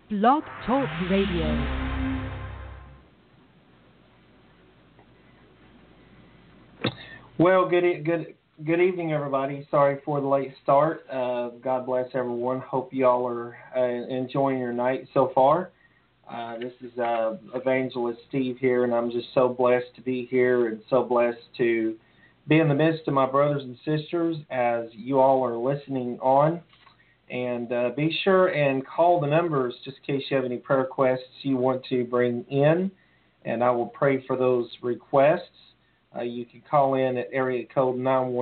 Blog Talk Radio. Well, good evening, everybody. Sorry for the late start. God bless everyone. Hope you all are enjoying your night so far. This is Evangelist Steve here, and I'm just so blessed to be here and so blessed to be in the midst of my brothers and sisters as you all are listening on. And be sure and call the numbers just in case you have any prayer requests you want to bring in, and I will pray for those requests. You can call in at area code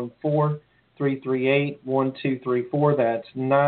914-338-1234. That's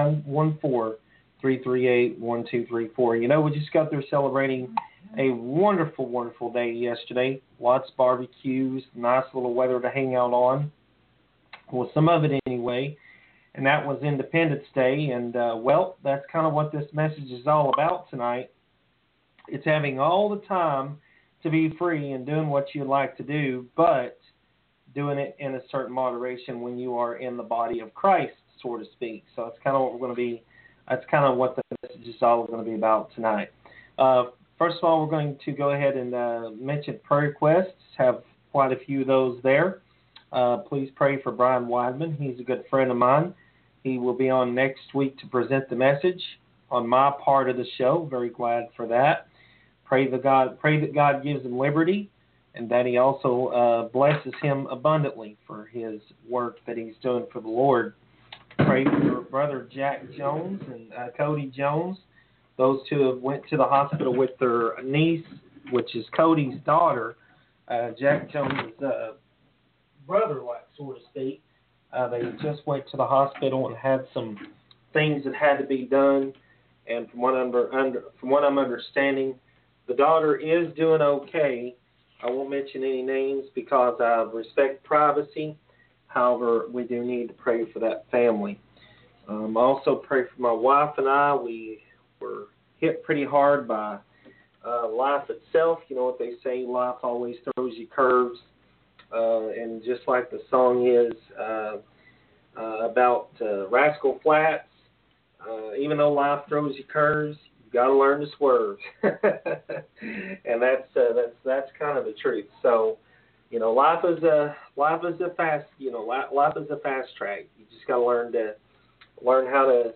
914-338-1234. You know, we just got through celebrating a wonderful, wonderful day yesterday. Lots of barbecues, nice little weather to hang out on. Well, some of it anyway. And that was Independence Day. And, well, that's kind of what this message is all about tonight. It's having all the time to be free and doing what you like to do, but doing it in a certain moderation when you are in the body of Christ, so to speak. So that's kind of what we're going to be. That's kind of what the message is all going to be about tonight. First of all, we're going to go ahead and mention prayer requests. Have quite a few of those there. Please pray for Brian Weidman. He's a good friend of mine. He will be on next week to present the message on my part of the show. Very glad for that. Pray that God gives him liberty, and that he also blesses him abundantly for his work that he's doing for the Lord. Pray for Brother Jack Jones and Cody Jones. Those two have went to the hospital with their niece, which is Cody's daughter. Jack Jones' brother, like so to speak. They just went to the hospital and had some things that had to be done, and from what I'm understanding, the daughter is doing okay. I won't mention any names because I respect privacy. However, we do need to pray for that family. Also pray for my wife and I. We were hit pretty hard by life itself. You know what they say, life always throws you curves. And just like the song is about Rascal Flatts, even though life throws you curves, you've got to learn to swerve. And that's kind of the truth. So, you know, life is a fast track. You just got to learn how to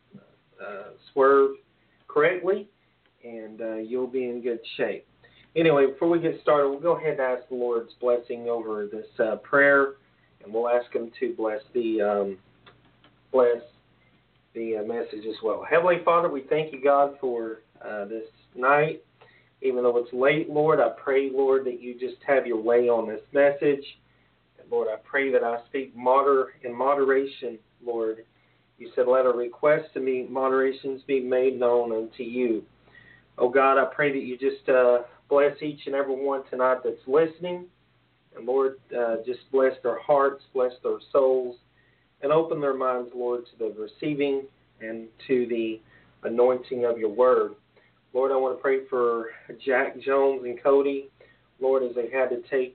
swerve correctly, and you'll be in good shape. Anyway, before we get started, we'll go ahead and ask the Lord's blessing over this prayer, and we'll ask him to bless the message as well. Heavenly Father, we thank you, God, for this night. Even though it's late, Lord, I pray, Lord, that you just have your way on this message. And Lord, I pray that I speak in moderation, Lord. You said, let our requests and moderations be made known unto you. Oh, God, I pray that you just bless each and every one tonight that's listening. And, Lord, just bless their hearts, bless their souls, and open their minds, Lord, to the receiving and to the anointing of your word. Lord, I want to pray for Jack Jones and Cody, Lord, as they had to take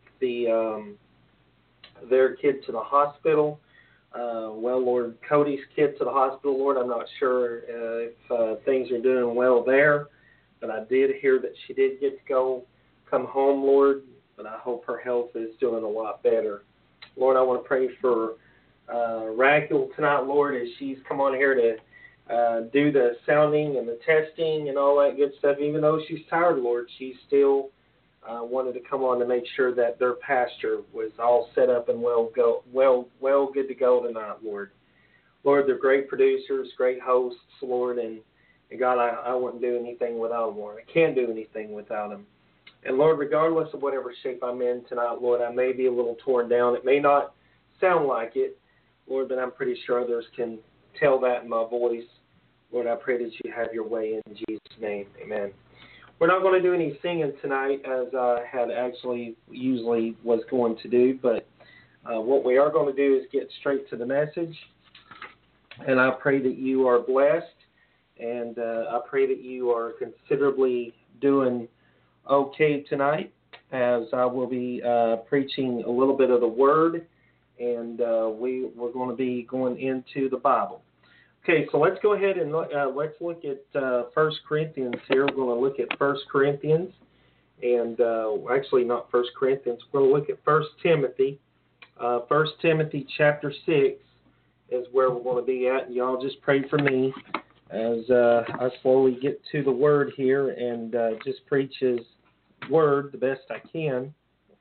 their kid to the hospital. Well, Lord, Cody's kid to the hospital, Lord, I'm not sure if things are doing well there. But I did hear that she did get to come home, Lord, but I hope her health is doing a lot better. Lord, I want to pray for Raquel tonight, Lord, as she's come on here to do the sounding and the testing and all that good stuff. Even though she's tired, Lord, she still wanted to come on to make sure that their pasture was all set up and well good to go tonight, Lord. Lord, they're great producers, great hosts, Lord, and God, I wouldn't do anything without them, Lord. I can't do anything without them. And, Lord, regardless of whatever shape I'm in tonight, Lord, I may be a little torn down. It may not sound like it, Lord, but I'm pretty sure others can tell that in my voice. Lord, I pray that you have your way in Jesus' name. Amen. We're not going to do any singing tonight as I had actually usually was going to do, but what we are going to do is get straight to the message. And I pray that you are blessed. And I pray that you are considerably doing okay tonight, as I will be preaching a little bit of the Word, and we're going to be going into the Bible. Okay, so let's go ahead and let's look at 1 Corinthians here. We're going to look at 1 Corinthians, and actually not 1 Corinthians. We're going to look at 1 Timothy. 1 Timothy chapter 6 is where we're going to be at. And y'all just pray for me as I slowly get to the Word here and just preach His Word the best I can.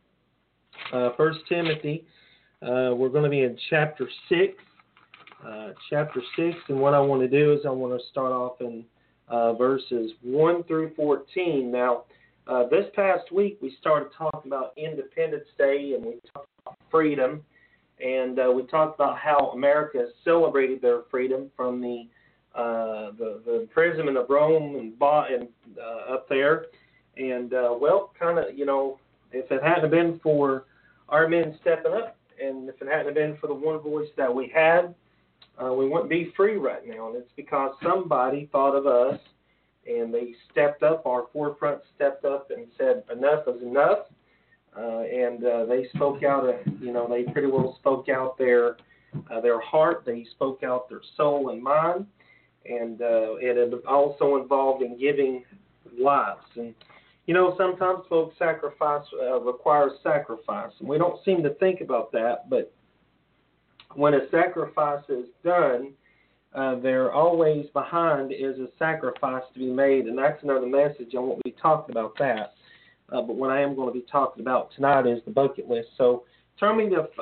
1 Timothy, we're going to be in chapter 6. Chapter 6, and what I want to do is I want to start off in verses 1 through 14. Now, this past week we started talking about Independence Day, and we talked about freedom, and we talked about how America celebrated their freedom from the imprisonment of Rome and up there. And, well, kind of, you know, if it hadn't been for our men stepping up, and if it hadn't been for the one voice that we had, we wouldn't be free right now. And it's because somebody thought of us, and they stepped up, our forefront stepped up and said enough is enough. And they spoke out, they pretty well spoke out their heart. They spoke out their soul and mind. And it also involved in giving lives. And, you know, sometimes folks requires sacrifice. And we don't seem to think about that, but when a sacrifice is done, there always behind is a sacrifice to be made, and that's another message. I won't be talking about that, but what I am going to be talking about tonight is the bucket list. So turn me to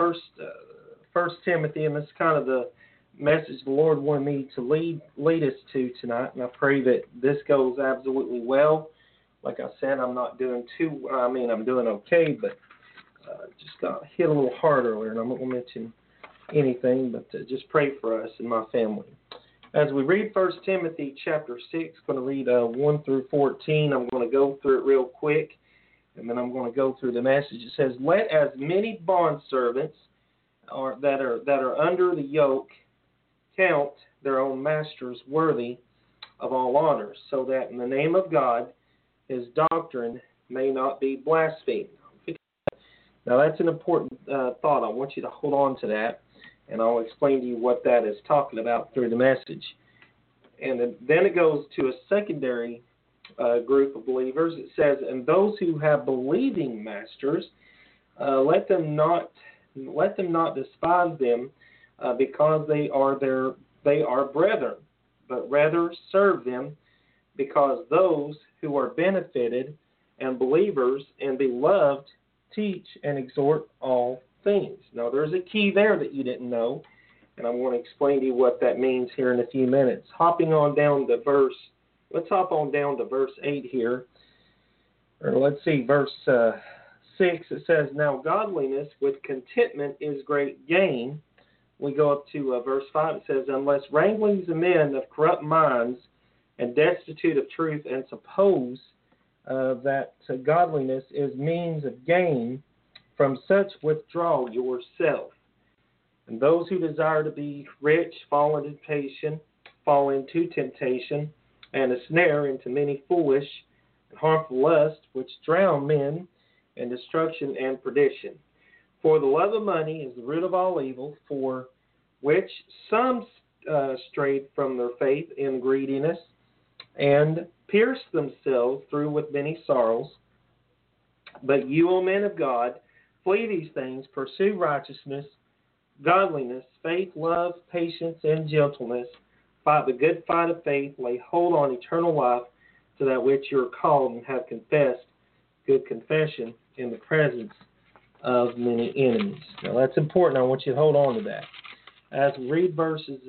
First Timothy, and this is kind of the message the Lord wanted me to lead us to tonight, and I pray that this goes absolutely well. Like I said, I'm doing okay, but just got hit a little hard earlier, and I'm not going to mention anything, but just pray for us and my family. As we read 1 Timothy chapter 6, I'm going to read 1 through 14. I'm going to go through it real quick, and then I'm going to go through the message. It says, "Let as many bondservants that are under the yoke count their own masters worthy of all honor, so that in the name of God His doctrine may not be blasphemed." Now that's an important thought. I want you to hold on to that, and I'll explain to you what that is talking about through the message. And then it goes to a secondary group of believers. It says, "And those who have believing masters, let them not despise them, because they are brethren, but rather serve them, because those who are benefited and believers and beloved teach and exhort all things." Now, there's a key there that you didn't know, and I want to explain to you what that means here in a few minutes. Let's hop on down to verse 8 here, or let's see, verse 6. It says, "Now godliness with contentment is great gain." We go up to verse 5. It says, "Unless wranglings of men of corrupt minds and destitute of truth, and suppose that godliness is means of gain, from such withdraw yourself. And those who desire to be rich fall into temptation, and a snare, into many foolish and harmful lusts, which drown men in destruction and perdition. For the love of money is the root of all evil, for which some strayed from their faith in greediness, and pierced themselves through with many sorrows. But you, O men of God, flee these things, pursue righteousness, godliness, faith, love, patience, and gentleness. Fight the good fight of faith, lay hold on eternal life, to that which you are called and have confessed good confession in the presence of many enemies." Now that's important. I want you to hold on to that. As we read verses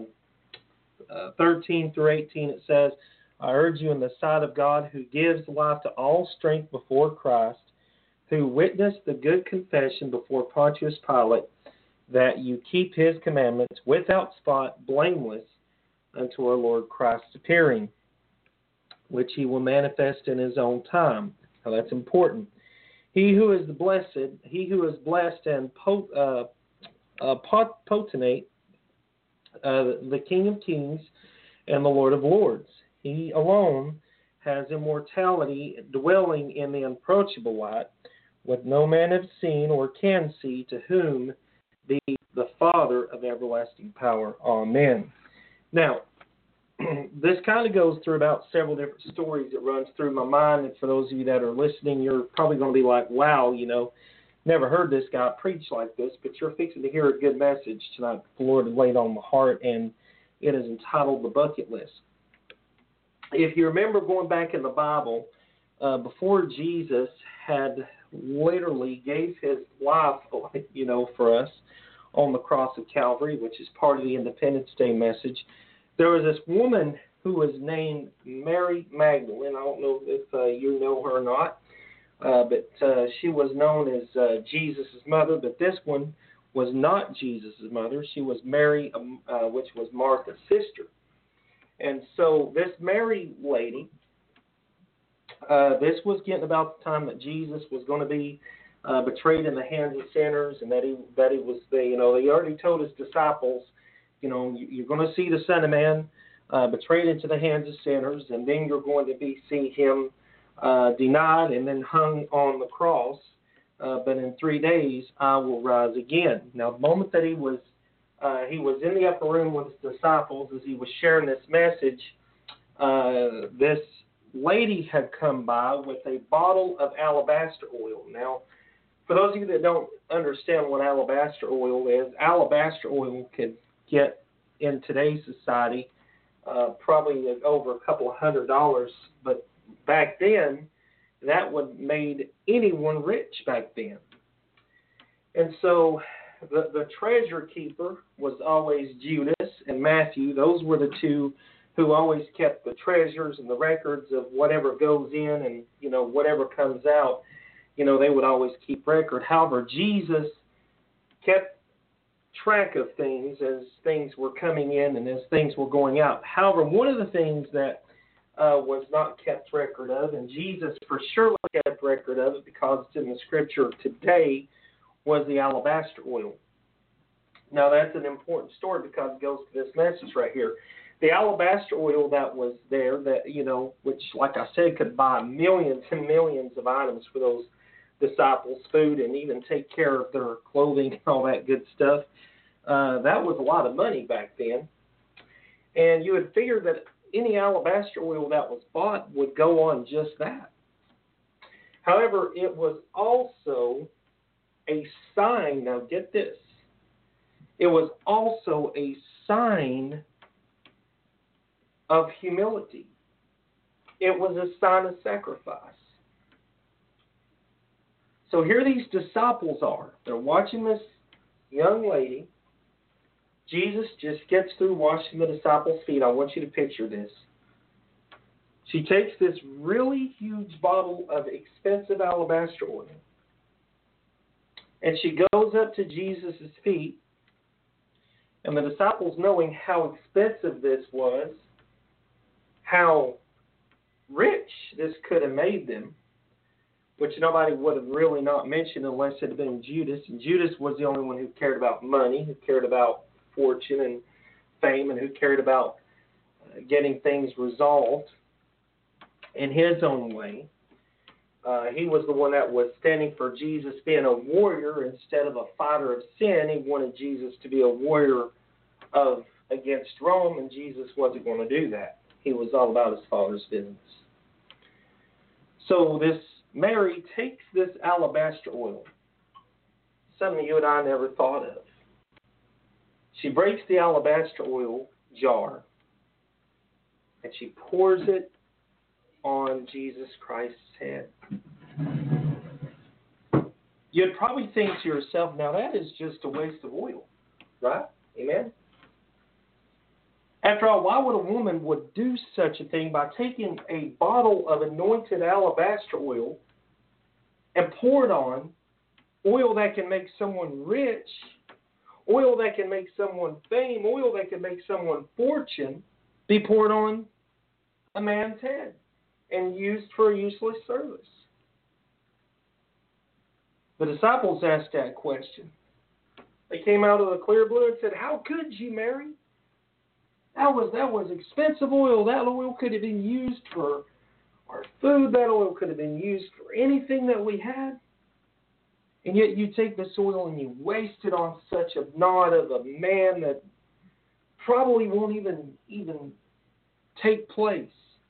13 through 18, it says, "I urge you in the sight of God, who gives life to all strength before Christ, who witnessed the good confession before Pontius Pilate, that you keep His commandments without spot, blameless, unto our Lord Christ's appearing, which He will manifest in His own time." Now that's important. He who is blessed and potentate, the King of Kings and the Lord of Lords. He alone has immortality, dwelling in the unapproachable light, what no man has seen or can see, to whom be the Father of everlasting power. Amen. Now, this kind of goes through about several different stories that runs through my mind. And for those of you that are listening, you're probably going to be like, wow, never heard this guy preach like this. But you're fixing to hear a good message tonight the Lord has laid on my heart, and it is entitled The Bucket List. If you remember going back in the Bible, before Jesus had literally gave his life, for us on the cross of Calvary, which is part of the Independence Day message, there was this woman who was named Mary Magdalene. I don't know if you know her or not, but she was known as Jesus' mother, but this one was not Jesus' mother. She was Mary, which was Martha's sister. And so this Mary lady, this was getting about the time that Jesus was going to be betrayed in the hands of sinners, and that he was, they already told his disciples, you're going to see the Son of Man betrayed into the hands of sinners, and then you're going to see him denied and then hung on the cross. But in 3 days I will rise again. Now, the moment that he was in the upper room with his disciples as he was sharing this message, this lady had come by with a bottle of alabaster oil. Now, for those of you that don't understand what alabaster oil could get in today's society probably over $200, but back then that would made anyone rich back then. And so the treasure keeper was always Judas and Matthew. Those were the two who always kept the treasures and the records of whatever goes in and whatever comes out. They would always keep record. However, Jesus kept track of things as things were coming in and as things were going out. However, one of the things that was not kept record of, and Jesus for sure kept record of it because it's in the scripture today, was the alabaster oil. Now, that's an important story because it goes to this message right here. The alabaster oil that was there, which, like I said, could buy millions and millions of items for those disciples, food, and even take care of their clothing and all that good stuff. That was a lot of money back then. And you would figure that any alabaster oil that was bought would go on just that. However, it was also a sign. Now, get this. It was also a sign of humility. It was a sign of sacrifice. So here these disciples are. They're watching this young lady. Jesus just gets through washing the disciples' feet. I want you to picture this. She takes this really huge bottle of expensive alabaster oil, and she goes up to Jesus' feet, and the disciples, knowing how expensive this was, how rich this could have made them, which nobody would have really not mentioned unless it had been Judas. And Judas was the only one who cared about money, who cared about fortune and fame, and who cared about getting things resolved in his own way. He was the one that was standing for Jesus being a warrior instead of a fighter of sin. He wanted Jesus to be a warrior against Rome, and Jesus wasn't going to do that. He was all about his Father's business. So this Mary takes this alabaster oil, something you and I never thought of. She breaks the alabaster oil jar, and she pours it on Jesus Christ's head. You'd probably think to yourself, now that is just a waste of oil, right? Amen? After all, why would a woman would do such a thing by taking a bottle of anointed alabaster oil and pour it on, oil that can make someone rich, oil that can make someone fame, oil that can make someone fortune, be poured on a man's head and used for a useless service? The disciples asked that question. They came out of the clear blue and said, "How could you, Mary? That was expensive oil. That oil could have been used for our food. That oil could have been used for anything that we had. And yet you take this oil and you waste it on such a nod of a man that probably won't even take place.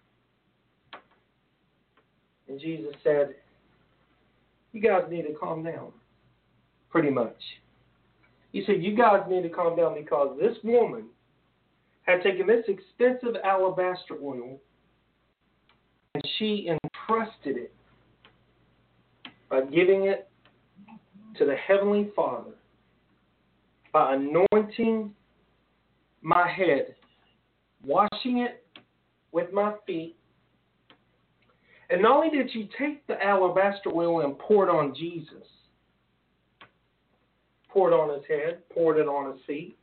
And Jesus said, you guys need to calm down, pretty much. He said, you guys need to calm down because this woman had taken this expensive alabaster oil and she entrusted it by giving it to the Heavenly Father, by anointing my head, washing it with my feet. And not only did she take the alabaster oil and pour it on Jesus, poured it on his head, poured it on his feet,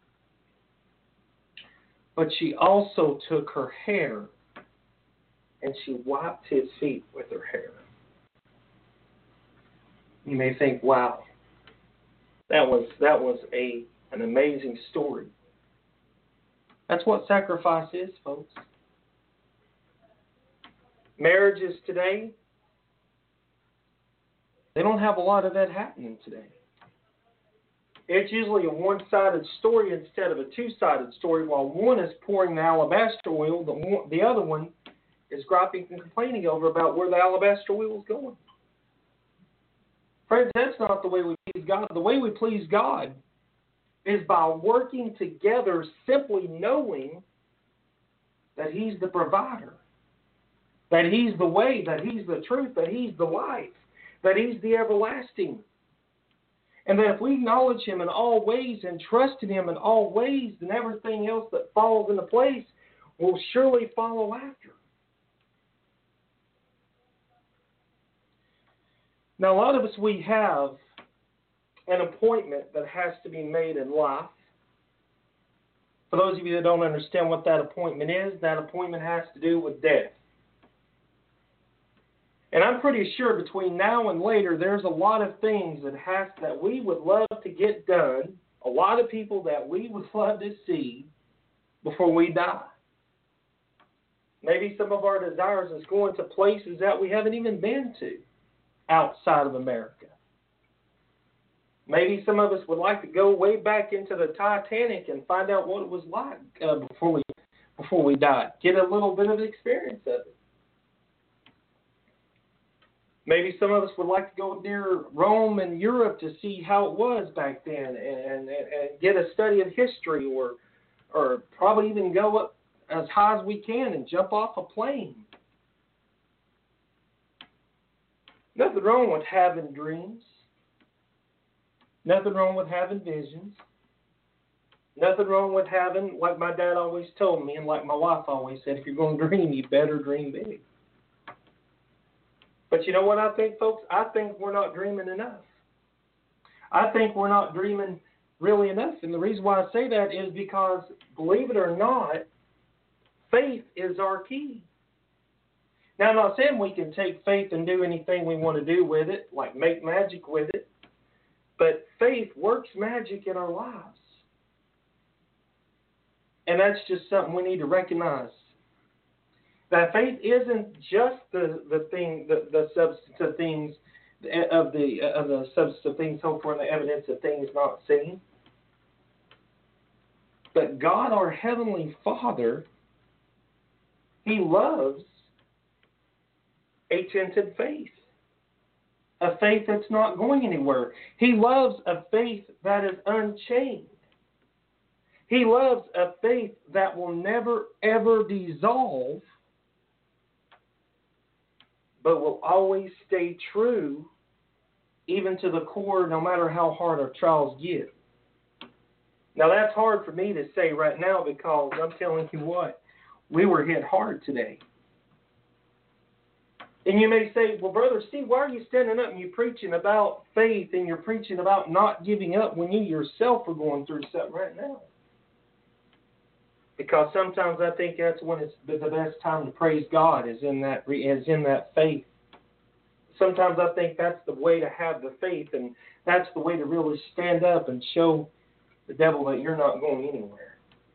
but she also took her hair and she wiped his feet with her hair. You may think, wow, that was an amazing story. That's what sacrifice is, folks. Marriages today, they don't have a lot of that happening today. It's usually a one-sided story instead of a two-sided story. While one is pouring the alabaster oil, the other one is griping and complaining about where the alabaster oil is going. Friends, that's not the way we please God. The way we please God is by working together, simply knowing that He's the provider, that He's the way, that He's the truth, that He's the life, that He's the everlasting. And that if we acknowledge Him in all ways and trust in Him in all ways, then everything else that falls into place will surely follow after. Now, a lot of us, we have an appointment that has to be made in life. For those of you that don't understand what that appointment is, that appointment has to do with death. And I'm pretty sure between now and later, there's a lot of things that we would love to get done, a lot of people that we would love to see before we die. Maybe some of our desires is going to places that we haven't even been to outside of America. Maybe some of us would like to go way back into the Titanic and find out what it was like before we died. Get a little bit of experience of it. Maybe some of us would like to go near Rome and Europe to see how it was back then and get a study of history, or probably even go up as high as we can and jump off a plane. Nothing wrong with having dreams. Nothing wrong with having visions. Nothing wrong with having, like my dad always told me and like my wife always said, if you're going to dream, you better dream big. But you know what I think, folks? I think we're not dreaming enough. I think we're not dreaming really enough. And the reason why I say that is because, believe it or not, faith is our key. Now, I'm not saying we can take faith and do anything we want to do with it, like make magic with it. But faith works magic in our lives. And that's just something we need to recognize. That faith isn't just the substance of things of the substance of things hoped for and the evidence of things not seen. But God, our Heavenly Father, He loves a tinted faith. A faith that's not going anywhere. He loves a faith that is unchained. He loves a faith that will never, ever dissolve, but will always stay true, even to the core, no matter how hard our trials get. Now, that's hard for me to say right now because I'm telling you what, we were hit hard today. And you may say, well, Brother Steve, why are you standing up and you're preaching about faith and you're preaching about not giving up when you yourself are going through something right now? Because sometimes I think that's when it's the best time to praise God is in that faith. Sometimes I think that's the way to have the faith, and that's the way to really stand up and show the devil that you're not going anywhere.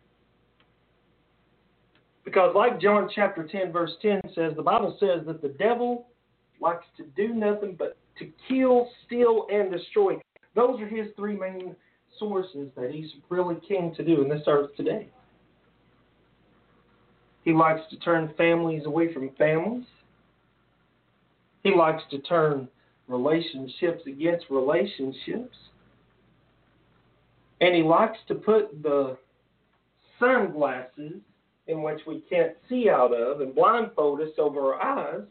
Because like John chapter 10, verse 10 says, the Bible says that the devil likes to do nothing but to kill, steal, and destroy. Those are his three main sources that he's really keen to do in this earth today. He likes to turn families away from families. He likes to turn relationships against relationships. And he likes to put the sunglasses in which we can't see out of and blindfold us over our eyes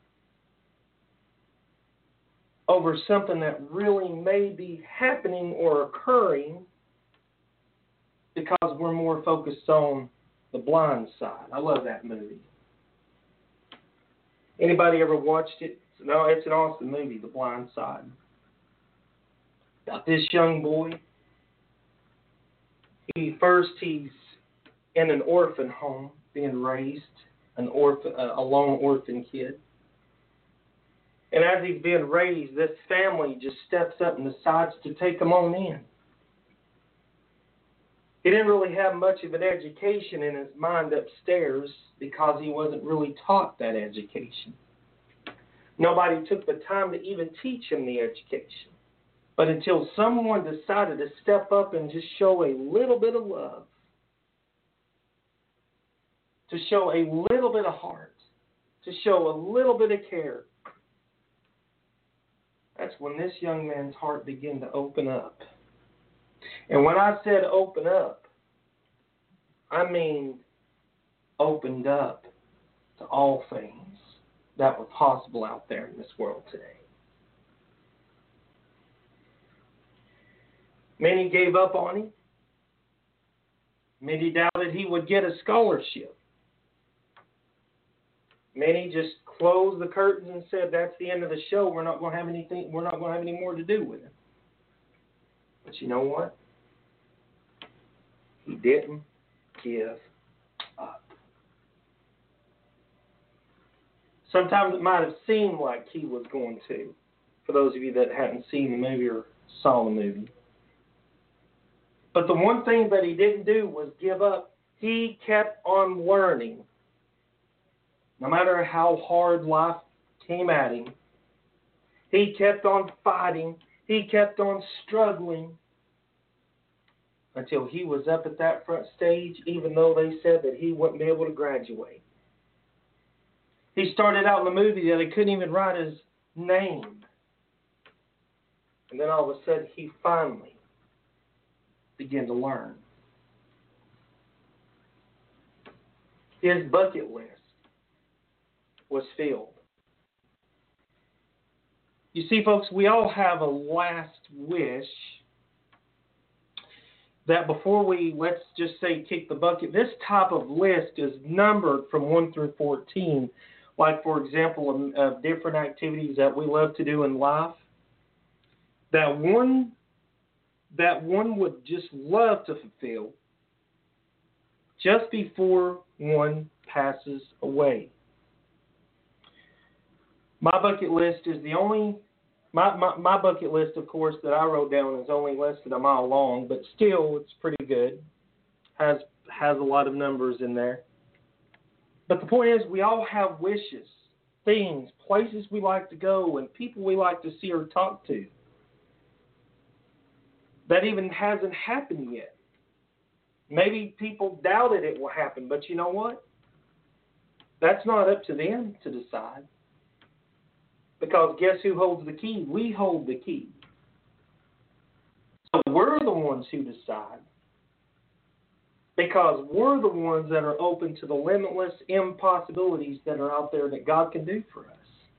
over something that really may be happening or occurring because we're more focused on the blind side. I love that movie. Anybody ever watched it? No, it's an awesome movie, The Blind Side. About this young boy. He's in an orphan home being raised, a lone orphan kid. And as he's being raised, this family just steps up and decides to take him on in. He didn't really have much of an education in his mind upstairs because he wasn't really taught that education. Nobody took the time to even teach him the education. But until someone decided to step up and just show a little bit of love, to show a little bit of heart, to show a little bit of care, that's when this young man's heart began to open up. And when I said open up, I mean opened up to all things that were possible out there in this world today. Many gave up on him. Many doubted he would get a scholarship. Many just closed the curtains and said, that's the end of the show. We're not going to have anything. We're not going to have any more to do with him. But you know what? He didn't give up. Sometimes it might have seemed like he was going to, for those of you that hadn't seen the movie or saw the movie. But the one thing that he didn't do was give up. He kept on learning. No matter how hard life came at him, he kept on fighting. He kept on struggling until he was up at that front stage, even though they said that he wouldn't be able to graduate. He started out in the movie that he couldn't even write his name. And then all of a sudden, he finally began to learn. His bucket list was filled. You see, folks, we all have a last wish that before we, let's just say, kick the bucket, this type of list is numbered from 1 through 14. Like, for example, of different activities that we love to do in life. That one would just love to fulfill just before one passes away. My bucket list is the only, my bucket list, of course, that I wrote down is only less than a mile long, but still it's pretty good. Has a lot of numbers in there. But the point is, we all have wishes, things, places we like to go, and people we like to see or talk to. That even hasn't happened yet. Maybe people doubted it will happen, but you know what? That's not up to them to decide. Because guess who holds the key? We hold the key. So we're the ones who decide. Because we're the ones that are open to the limitless impossibilities that are out there that God can do for us.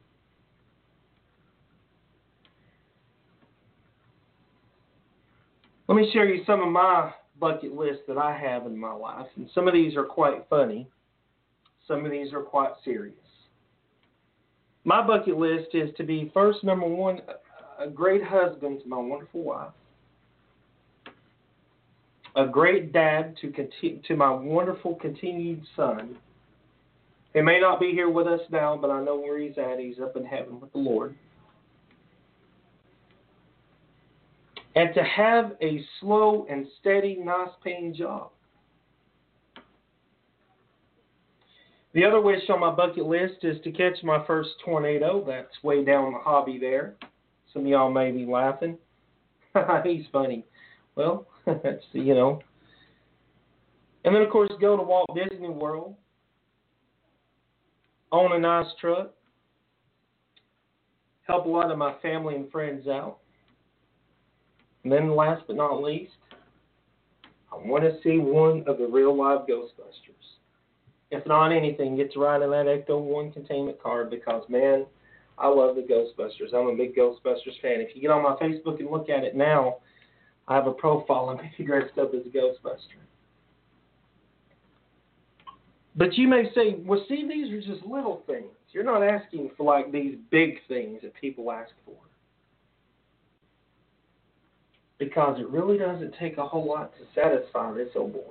Let me share you some of my bucket lists that I have in my life. And some of these are quite funny. Some of these are quite serious. My bucket list is to be, first, number one, a great husband to my wonderful wife. A great dad to my wonderful continued son. He may not be here with us now, but I know where he's at. He's up in heaven with the Lord. And to have a slow and steady, nice paying job. The other wish on my bucket list is to catch my first tornado. That's way down the hobby there. Some of y'all may be laughing. He's funny. Well, that's, you know. And then, of course, go to Walt Disney World, own a nice truck, help a lot of my family and friends out. And then last but not least, I want to see one of the real live Ghostbusters. If not anything, get to ride in that Ecto-1 containment car because, man, I love the Ghostbusters. I'm a big Ghostbusters fan. If you get on my Facebook and look at it now, I have a profile of me dressed up as a Ghostbuster. But you may say, well, see, these are just little things. You're not asking for, like, these big things that people ask for. Because it really doesn't take a whole lot to satisfy this old boy.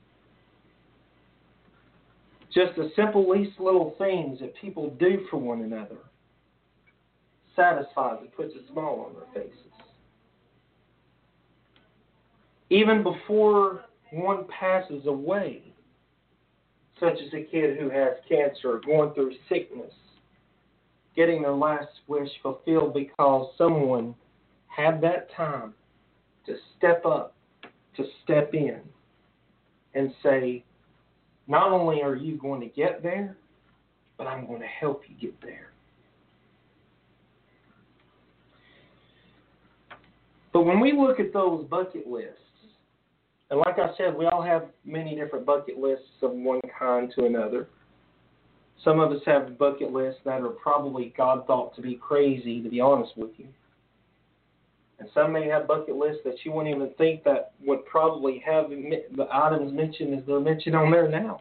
Just the simple, least little things that people do for one another satisfies and puts a smile on their faces. Even before one passes away, such as a kid who has cancer, going through sickness, getting their last wish fulfilled because someone had that time to step up, to step in, and say, not only are you going to get there, but I'm going to help you get there. But when we look at those bucket lists, and like I said, we all have many different bucket lists of one kind to another. Some of us have bucket lists that are probably God thought to be crazy, to be honest with you. And some may have bucket lists that you wouldn't even think that would probably have the items mentioned as they're mentioned on there now.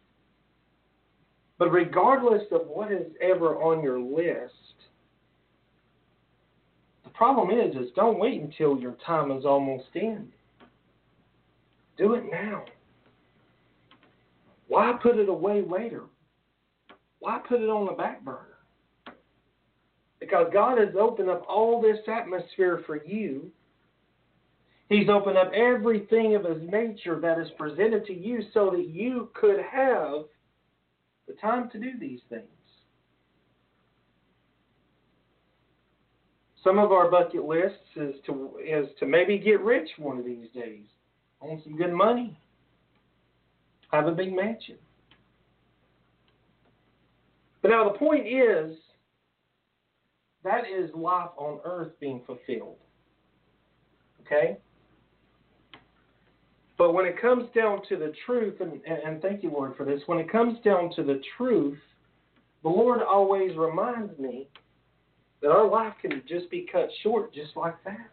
But regardless of what is ever on your list, the problem is don't wait until your time is almost in. Do it now. Why put it away later? Why put it on the back burner? Because God has opened up all this atmosphere for you. He's opened up everything of His nature that is presented to you so that you could have the time to do these things. Some of our bucket lists is to maybe get rich one of these days, own some good money, have a big mansion. But now the point is, that is life on earth being fulfilled. Okay? But when it comes down to the truth, and thank you, Lord, for this, when it comes down to the truth, the Lord always reminds me that our life can just be cut short just like that.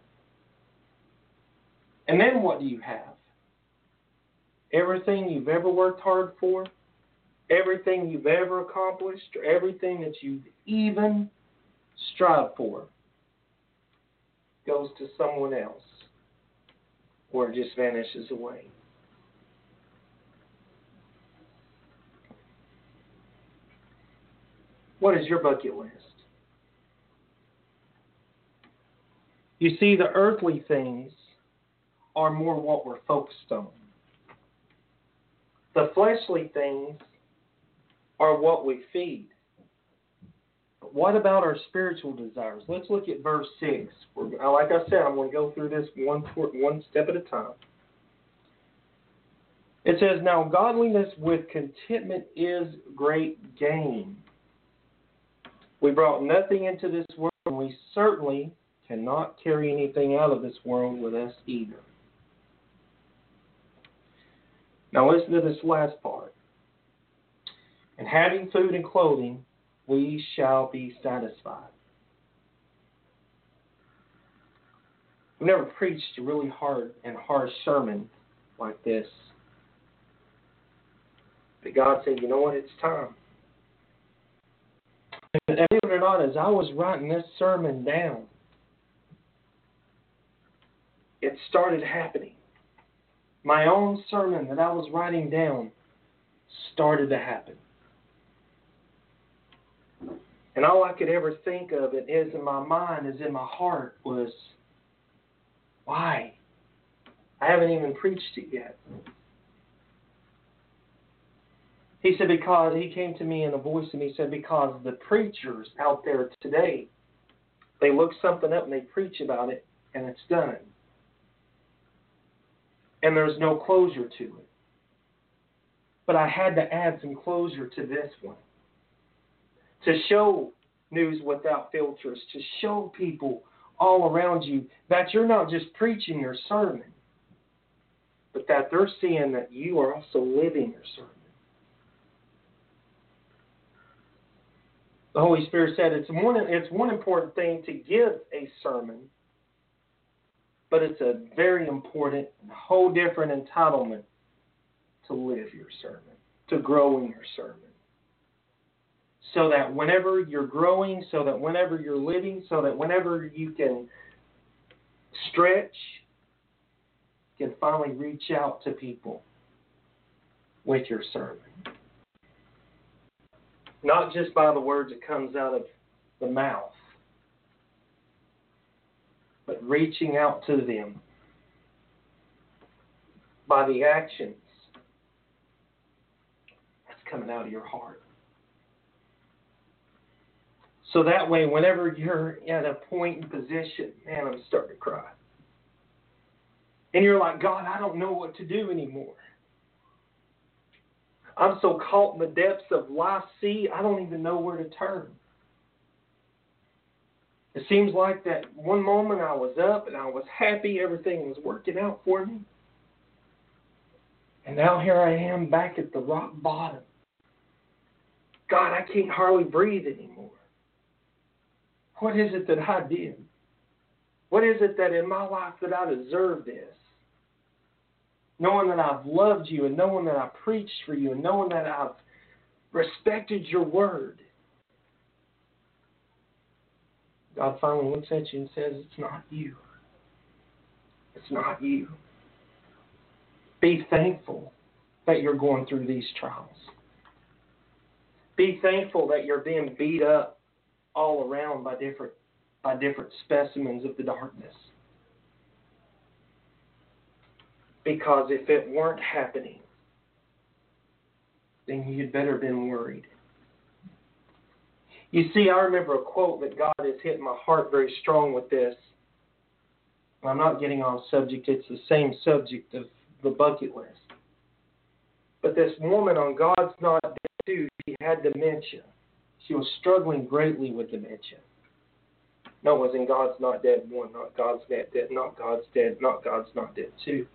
And then what do you have? Everything you've ever worked hard for, everything you've ever accomplished, or everything that you've even strived for goes to someone else, or it just vanishes away. What is your bucket list? You see, the earthly things are more what we're focused on. The fleshly things are what we feed. But what about our spiritual desires? Let's look at verse 6. Like I said, I'm going to go through this one step at a time. It says, now godliness with contentment is great gain. We brought nothing into this world, and we certainly cannot carry anything out of this world with us either. Now listen to this last part. And having food and clothing, we shall be satisfied. We've never preached a really hard and harsh sermon like this. But God said, you know what, it's time. And believe it or not, as I was writing this sermon down, it started happening. My own sermon that I was writing down started to happen. And all I could ever think of it is in my mind, is in my heart, was, why? I haven't even preached it yet. He said, because he came to me in a voice and he said, because the preachers out there today, they look something up and they preach about it and it's done. and there's no closure to it. But I had to add some closure to this one. To show news without filters, to show people all around you that you're not just preaching your sermon, but that they're seeing that you are also living your sermon. The Holy Spirit said it's one important thing to give a sermon, but it's a very important, whole different entitlement to live your sermon, to grow in your sermon. So that whenever you're growing, so that whenever you're living, so that whenever you can stretch, you can finally reach out to people with your sermon. Not just by the words that comes out of the mouth, but reaching out to them by the actions that's coming out of your heart. So that way, whenever you're at a point and position, man, I'm starting to cry. And you're like, God, I don't know what to do anymore. I'm so caught in the depths of life's sea, I don't even know where to turn. It seems like that one moment I was up and I was happy, everything was working out for me. And now here I am back at the rock bottom. God, I can't hardly breathe anymore. What is it that I did? What is it that in my life that I deserve this? Knowing that I've loved you and knowing that I preached for you and knowing that I've respected your word. God finally looks at you and says, it's not you. It's not you. Be thankful that you're going through these trials. Be thankful that you're being beat up all around by different specimens of the darkness. Because if it weren't happening, then you'd better have been worried. You see, I remember a quote that God has hit my heart very strong with this. I'm not getting off subject. It's the same subject of the bucket list. But this woman on God's Not Dead 2, she had dementia. She was struggling greatly with dementia. No, it was in God's Not Dead 1, not God's Not Dead, not God's Dead, not God's Not Dead 2.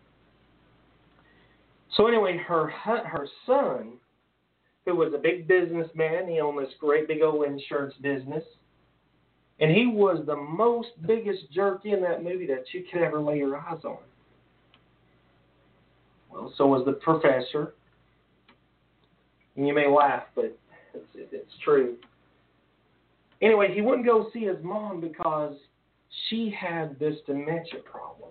So anyway, her son, who was a big businessman, he owned this great big old insurance business, and he was the most biggest jerk in that movie that you could ever lay your eyes on. Well, so was the professor. And you may laugh, but it's true. Anyway, he wouldn't go see his mom because she had this dementia problem.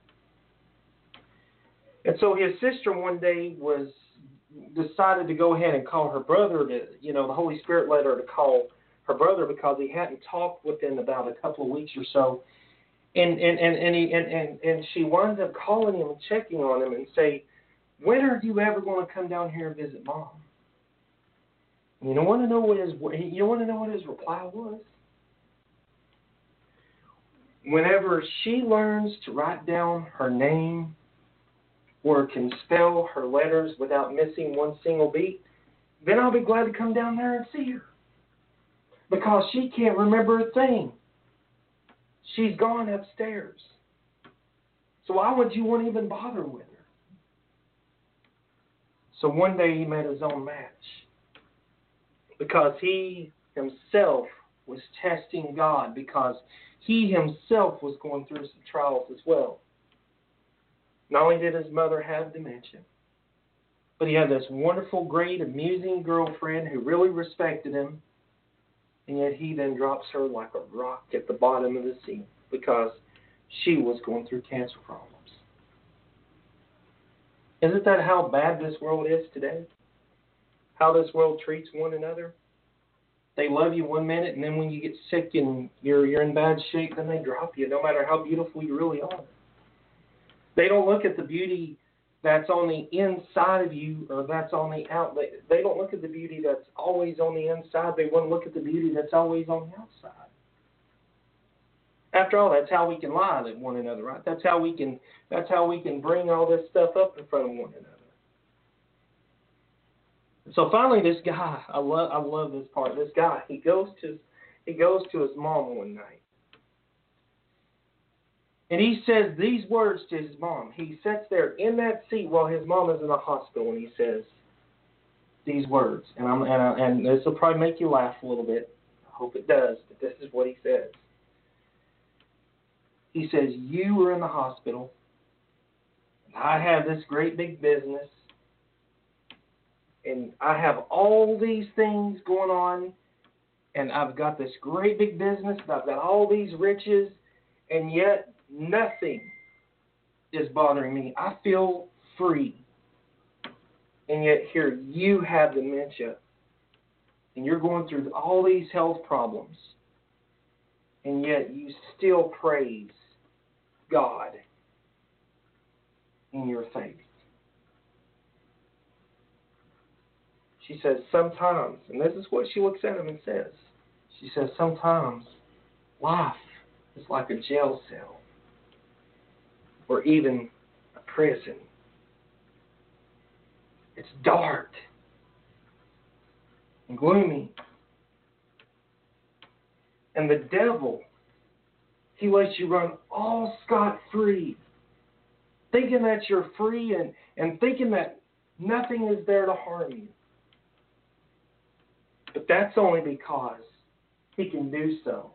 And so his sister one day decided to go ahead and call her brother. The Holy Spirit led her to call her brother because he hadn't talked with him about a couple of weeks or so. And she wound up calling him and checking on him and say, when are you ever going to come down here and visit Mom? And you want to know what his reply was? Whenever she learns to write down her name or can spell her letters without missing one single beat, then I'll be glad to come down there and see her. Because she can't remember a thing. She's gone upstairs. So why would you want to even bother with her? So one day he met his own match. Because he himself was testing God. Because he himself was going through some trials as well. Not only did his mother have dementia, but he had this wonderful, great, amusing girlfriend who really respected him. And yet he then drops her like a rock at the bottom of the sea because she was going through cancer problems. Isn't that how bad this world is today? How this world treats one another? They love you one minute, and then when you get sick and you're in bad shape, then they drop you, no matter how beautiful you really are. They don't look at the beauty that's on the inside of you or that's on the out. They don't look at the beauty that's always on the inside. They want to look at the beauty that's always on the outside. After all, that's how we can lie to one another, right? That's how we can bring all this stuff up in front of one another. So finally, this guy, I love this part. This guy, he goes to his mom one night, and he says these words to his mom. He sits there in that seat while his mom is in the hospital, and he says these words. And this will probably make you laugh a little bit. I hope it does, but this is what he says. He says, "You were in the hospital, and I have this great big business, and I have all these things going on, and I've got this great big business, and I've got all these riches, and yet nothing is bothering me. I feel free. And yet here you have dementia, and you're going through all these health problems, and yet you still praise God in your faith." She says, sometimes, and this is what she looks at him and says, she says, sometimes life is like a jail cell or even a prison. It's dark and gloomy. And the devil, he lets you run all scot-free, thinking that you're free and thinking that nothing is there to harm you. But that's only because he can do so.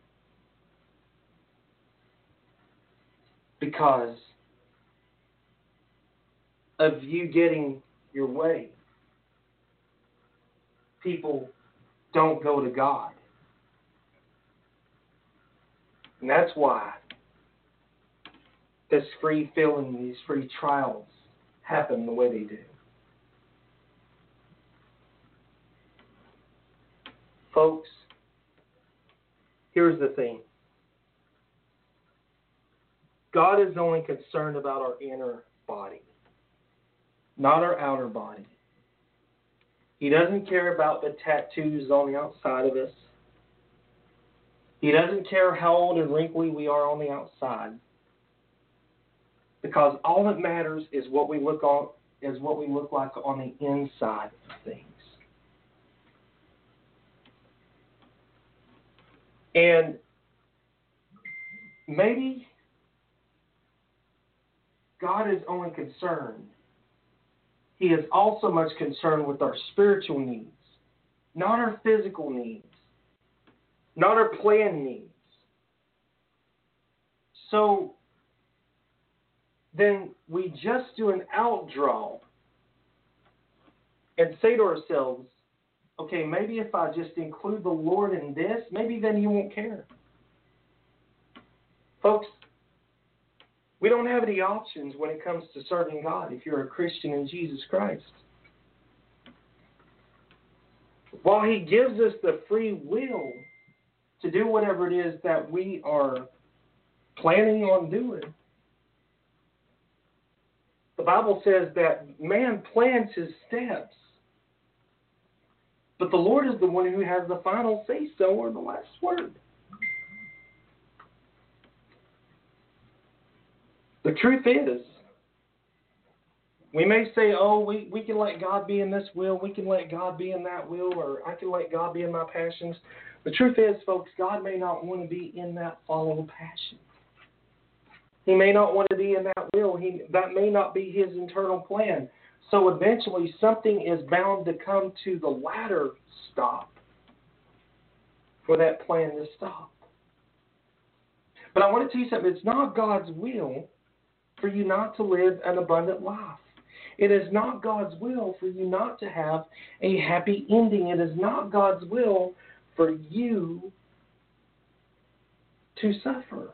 Because of you getting your way. People don't go to God. And that's why this free feeling, these free trials happen the way they do. Folks, here's the thing. God is only concerned about our inner body, not our outer body. He doesn't care about the tattoos on the outside of us. He doesn't care how old and wrinkly we are on the outside. Because all that matters is what we look like on the inside of things. And maybe God is only concerned. He is also much concerned with our spiritual needs, not our physical needs, not our planned needs. So then we just do an outdraw and say to ourselves, okay, maybe if I just include the Lord in this, maybe then He won't care. Folks, we don't have any options when it comes to serving God if you're a Christian in Jesus Christ. While He gives us the free will to do whatever it is that we are planning on doing, the Bible says that man plans his steps, but the Lord is the one who has the final say-so or the last word. The truth is, we may say, oh, we can let God be in this will, we can let God be in that will, or I can let God be in my passions. The truth is, folks, God may not want to be in that follow passion. He may not want to be in that will. That may not be His internal plan. So eventually something is bound to come to the latter stop for that plan to stop. But I want to tell you something. It's not God's will for you not to live an abundant life. It is not God's will for you not to have a happy ending. It is not God's will for you to suffer.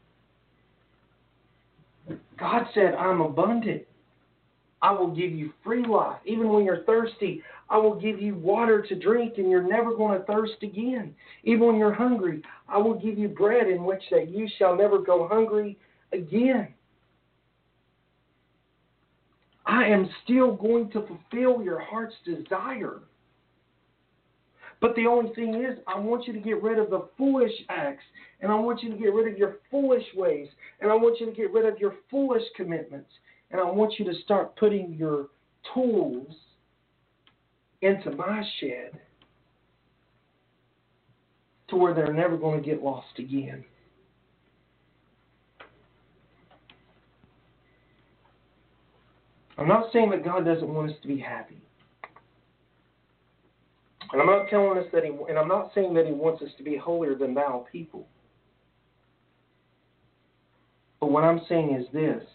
God said, I'm abundant. I will give you free life. Even when you're thirsty, I will give you water to drink and you're never going to thirst again. Even when you're hungry, I will give you bread in which that you shall never go hungry again. I am still going to fulfill your heart's desire. But the only thing is, I want you to get rid of the foolish acts, and I want you to get rid of your foolish ways, and I want you to get rid of your foolish commitments, and I want you to start putting your tools into my shed to where they're never going to get lost again. I'm not saying that God doesn't want us to be happy. And I'm not telling us that and I'm not saying that He wants us to be holier than thou people. But what I'm saying is this.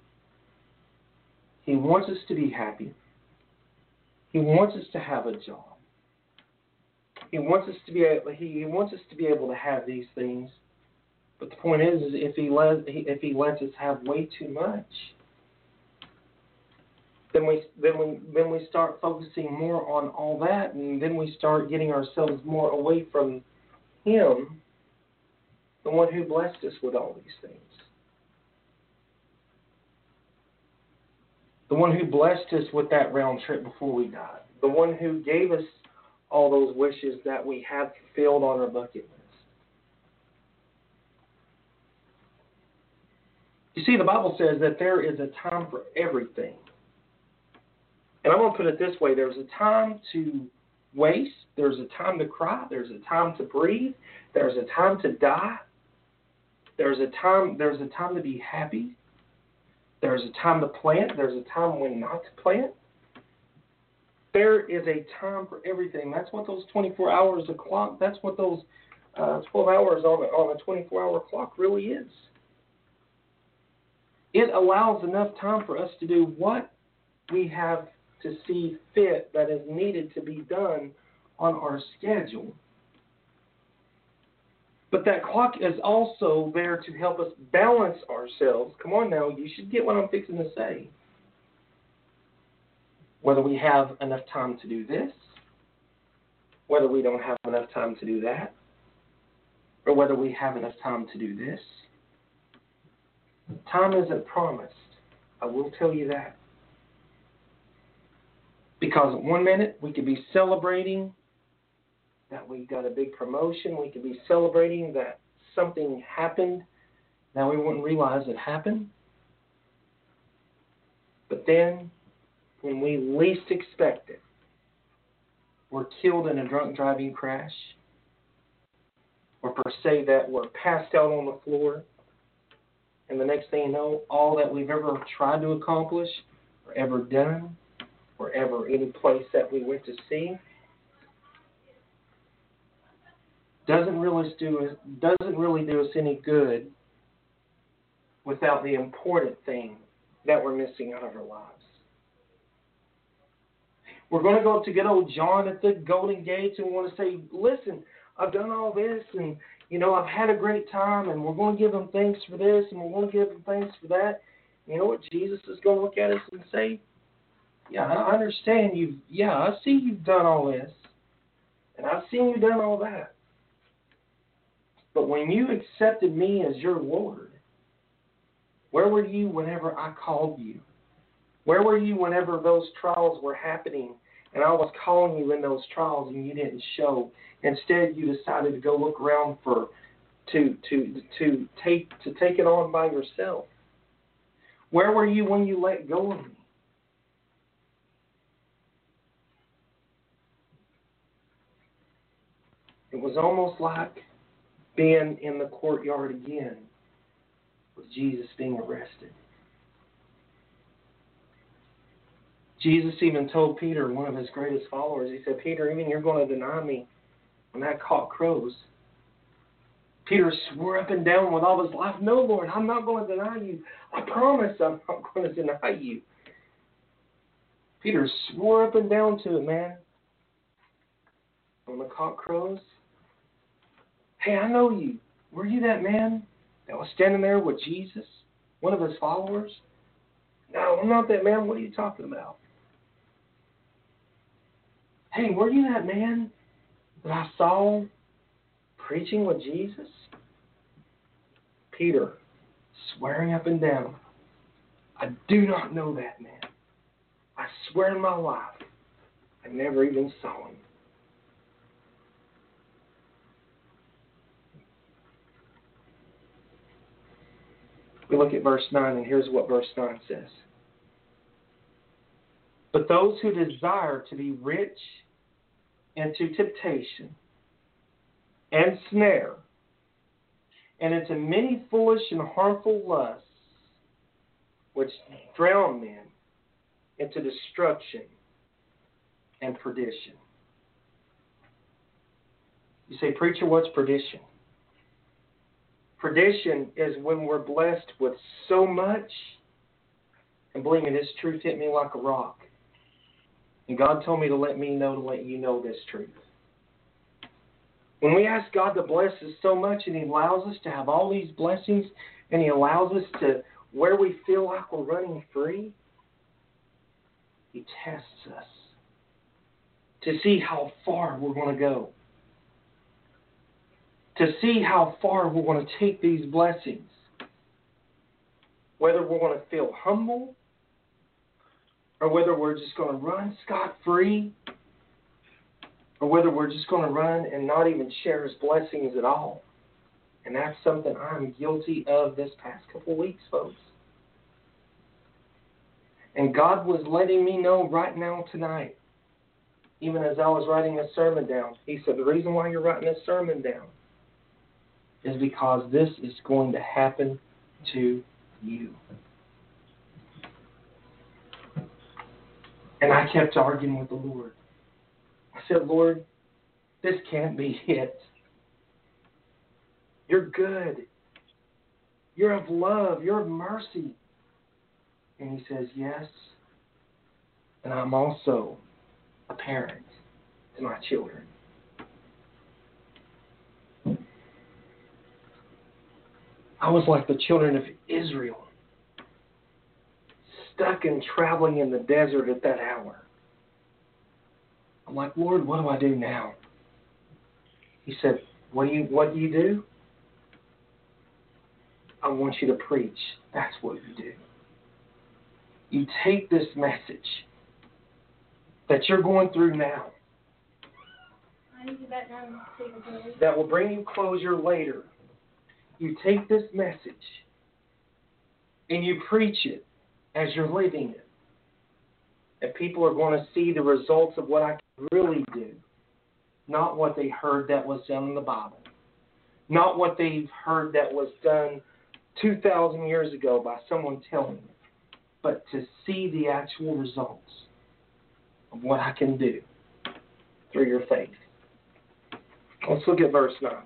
He wants us to be happy. He wants us to have a job. He wants us to be able to have these things. But the point is if he lets us have way too much, then we start focusing more on all that, and then we start getting ourselves more away from Him, the one who blessed us with all these things. The one who blessed us with that round trip before we died. The one who gave us all those wishes that we had fulfilled on our bucket list. You see, the Bible says that there is a time for everything. And I'm going to put it this way. There's a time to waste. There's a time to cry. There's a time to breathe. There's a time to die. There's a time to be happy. There's a time to plant. There's a time when not to plant. There is a time for everything. That's what those 24 hours of clock, that's what those 12 hours on a 24-hour clock really is. It allows enough time for us to do what we have to see fit that is needed to be done on our schedule. But that clock is also there to help us balance ourselves. Come on now, you should get what I'm fixing to say. Whether we have enough time to do this, whether we don't have enough time to do that, or whether we have enough time to do this. Time isn't promised. I will tell you that. Because 1 minute we could be celebrating that we got a big promotion. We could be celebrating that something happened that we wouldn't realize it happened. But then, when we least expect it, we're killed in a drunk driving crash. Or per se that we're passed out on the floor. And the next thing you know, all that we've ever tried to accomplish or ever done or ever any place that we went to see doesn't really do us any good without the important thing that we're missing out of our lives. We're going to go to good old John at the Golden Gates and we want to say, listen, I've done all this and, I've had a great time and we're going to give him thanks for this and we're going to give him thanks for that. You know what? Jesus is going to look at us and say, yeah, I understand I see you've done all this and I've seen you done all that. But when you accepted me as your Lord, where were you whenever I called you? Where were you whenever those trials were happening and I was calling you in those trials and you didn't show? Instead, you decided to go look around to take it on by yourself. Where were you when you let go of me? It was almost like being in the courtyard again with Jesus being arrested. Jesus even told Peter, one of his greatest followers, he said, Peter, even you're going to deny me when that cock crows. Peter swore up and down with all his life, no, Lord, I'm not going to deny you. I promise I'm not going to deny you. Peter swore up and down to it, man. When the cock crows, hey, I know you. Were you that man that was standing there with Jesus, one of his followers? No, I'm not that man. What are you talking about? Hey, were you that man that I saw preaching with Jesus? Peter, swearing up and down, I do not know that man. I swear in my life, I never even saw him. We look at verse 9, and here's what verse 9 says. But those who desire to be rich into temptation and snare, and into many foolish and harmful lusts, which drown men into destruction and perdition. You say, preacher, what's perdition? Perdition is when we're blessed with so much, and believe me, this truth hit me like a rock. And God told me to let you know this truth. When we ask God to bless us so much, and He allows us to have all these blessings, and He allows us to where we feel like we're running free, He tests us to see how far we're going to go. To see how far we're going to take these blessings. Whether we're going to feel humble, or whether we're just going to run scot-free, or whether we're just going to run and not even share His blessings at all. And that's something I'm guilty of this past couple weeks, folks. And God was letting me know right now tonight, even as I was writing a sermon down. He said, the reason why you're writing this sermon down is because this is going to happen to you. And I kept arguing with the Lord. I said, Lord, this can't be it. You're good. You're of love. You're of mercy. And He says, yes. And I'm also a parent to my children. I was like the children of Israel, stuck and traveling in the desert at that hour. I'm like, Lord, what do I do now? He said, what do you do? I want you to preach. That's what you do. You take this message that you're going through now, that will bring you closure later. You take this message and you preach it as you're living it. And people are going to see the results of what I can really do. Not what they heard that was done in the Bible. Not what they've heard that was done 2,000 years ago by someone telling them. But to see the actual results of what I can do through your faith. Let's look at verse 9.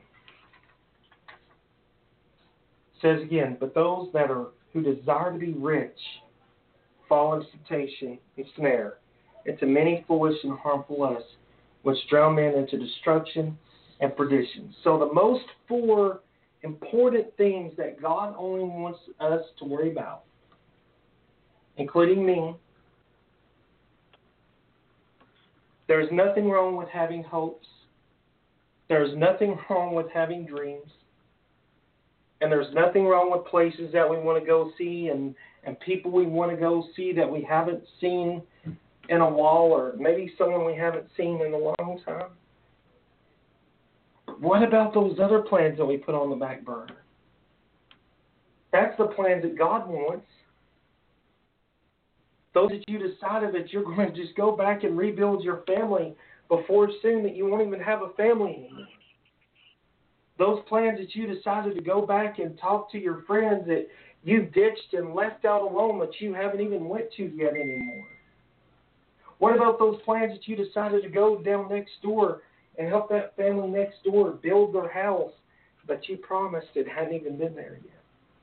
It says again, but those who desire to be rich fall into temptation and snare, into many foolish and harmful lusts, which drown men into destruction and perdition. So the most four important things that God only wants us to worry about, including me, there's nothing wrong with having hopes. There's nothing wrong with having dreams. And there's nothing wrong with places that we want to go see and people we want to go see that we haven't seen in a while, or maybe someone we haven't seen in a long time. But what about those other plans that we put on the back burner? That's the plans that God wants. Those that you decided that you're going to just go back and rebuild your family before soon that you won't even have a family anymore. Those plans that you decided to go back and talk to your friends that you ditched and left out alone that you haven't even went to yet anymore. What about those plans that you decided to go down next door and help that family next door build their house, but you promised it hadn't even been there yet?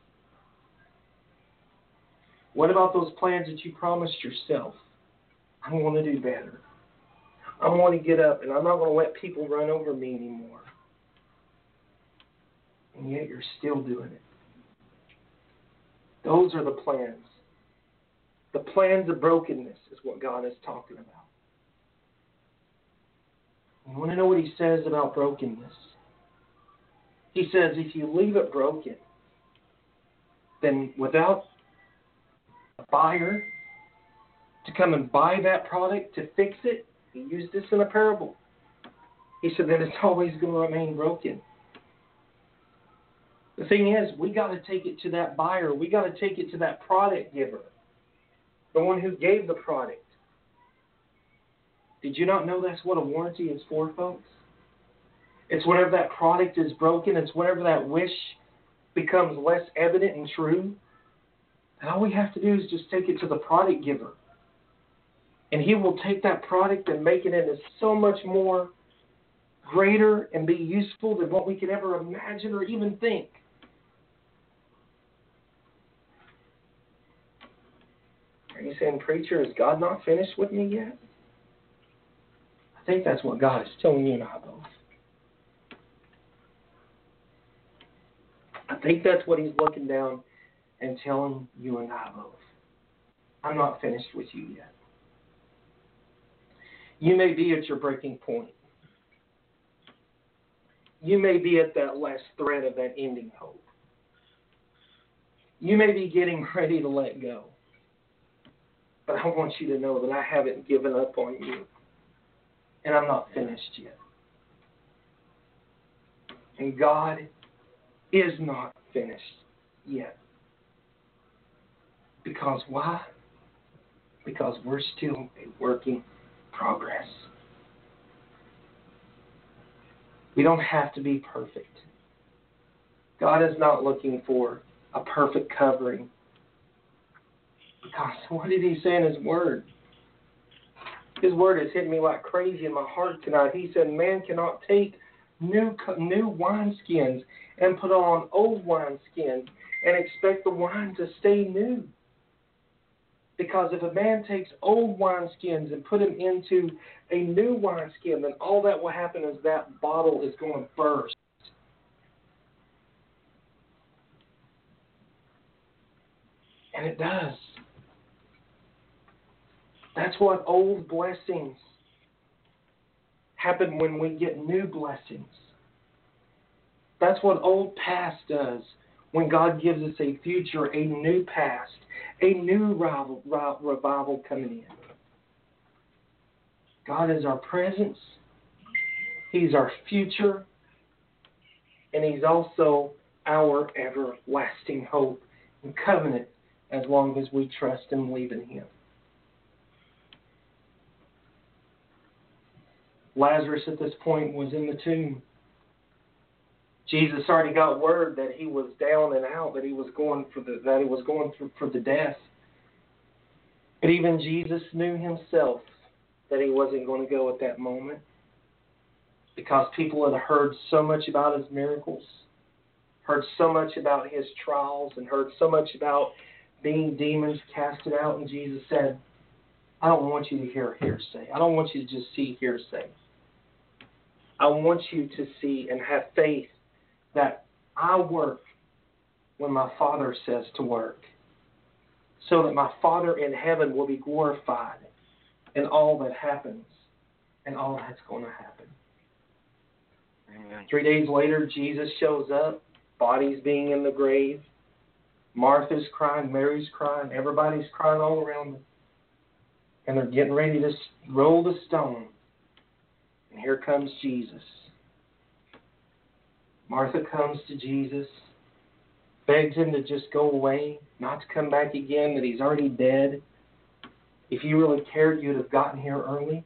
What about those plans that you promised yourself? I'm going to do better. I'm going to get up and I'm not going to let people run over me anymore. And yet you're still doing it. Those are the plans. The plans of brokenness is what God is talking about. You want to know what He says about brokenness? He says if you leave it broken, then without a buyer to come and buy that product to fix it, He used this in a parable. He said that it's always going to remain broken. The thing is, we got to take it to that buyer. We got to take it to that product giver, the one who gave the product. Did you not know that's what a warranty is for, folks? It's whenever that product is broken. It's whenever that wish becomes less evident and true. And all we have to do is just take it to the product giver. And he will take that product and make it into so much more greater and be useful than what we could ever imagine or even think. Are you saying, preacher, is God not finished with me yet? I think that's what God is telling you and I both. I think that's what he's looking down and telling you and I both. I'm not finished with you yet. You may be at your breaking point. You may be at that last thread of that ending hope. You may be getting ready to let go. But I want you to know that I haven't given up on you. And I'm not finished yet. And God is not finished yet. Because why? Because we're still a work in progress. We don't have to be perfect. God is not looking for a perfect covering. Because what did he say in his word? His word has hit me like crazy in my heart tonight. He said, man cannot take new wineskins and put on old wineskins and expect the wine to stay new. Because if a man takes old wineskins and put them into a new wineskin, then all that will happen is that bottle is going to burst. And it does. That's what old blessings happen when we get new blessings. That's what old past does when God gives us a future, a new past, a new revival coming in. God is our presence. He's our future. And He's also our everlasting hope and covenant as long as we trust and believe in Him. Lazarus at this point was in the tomb. Jesus already got word that he was down and out, that he was going for the death. But even Jesus knew himself that he wasn't going to go at that moment, because people had heard so much about his miracles, heard so much about his trials, and heard so much about being demons casted out. And Jesus said, I don't want you to hear hearsay. I don't want you to just see hearsay. I want you to see and have faith that I work when my Father says to work, so that my Father in heaven will be glorified in all that happens and all that's going to happen. Amen. 3 days later, Jesus shows up, bodies being in the grave. Martha's crying, Mary's crying, everybody's crying all around them. And they're getting ready to roll the stone. And here comes Jesus. Martha comes to Jesus, begs him to just go away, not to come back again, that he's already dead. If you really cared, you'd have gotten here early.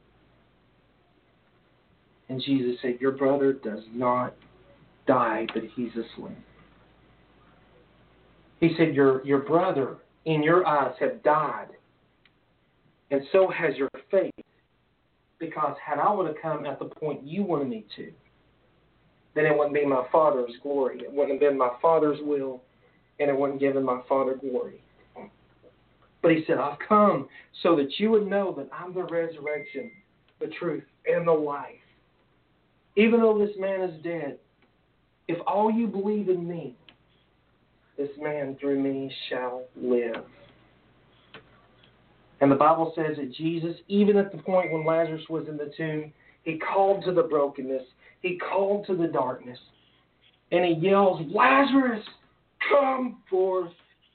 And Jesus said, your brother does not die, but he's asleep. He said, your brother, in your eyes, have died. And so has your faith. Because had I would have come at the point you wanted me to, then it wouldn't be my Father's glory. It wouldn't have been my Father's will, and it wouldn't have given my Father glory. But he said, I've come so that you would know that I'm the resurrection, the truth, and the life. Even though this man is dead, if all you believe in me, this man through me shall live. And the Bible says that Jesus, even at the point when Lazarus was in the tomb, he called to the brokenness. He called to the darkness. And he yells, Lazarus, come forth.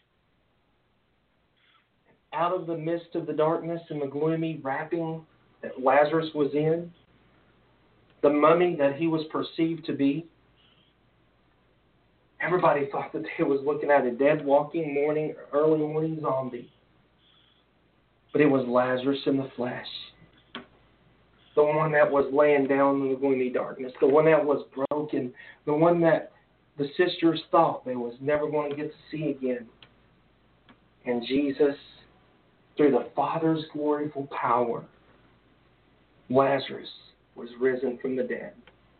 Out of the midst of the darkness and the gloomy wrapping that Lazarus was in, the mummy that he was perceived to be, Everybody thought that they was looking at a dead walking early morning zombie. But it was Lazarus in the flesh. The one that was laying down in the gloomy darkness. The one that was broken. The one that the sisters thought they was never going to get to see again. And Jesus, through the Father's gloriful power, Lazarus was risen from the dead.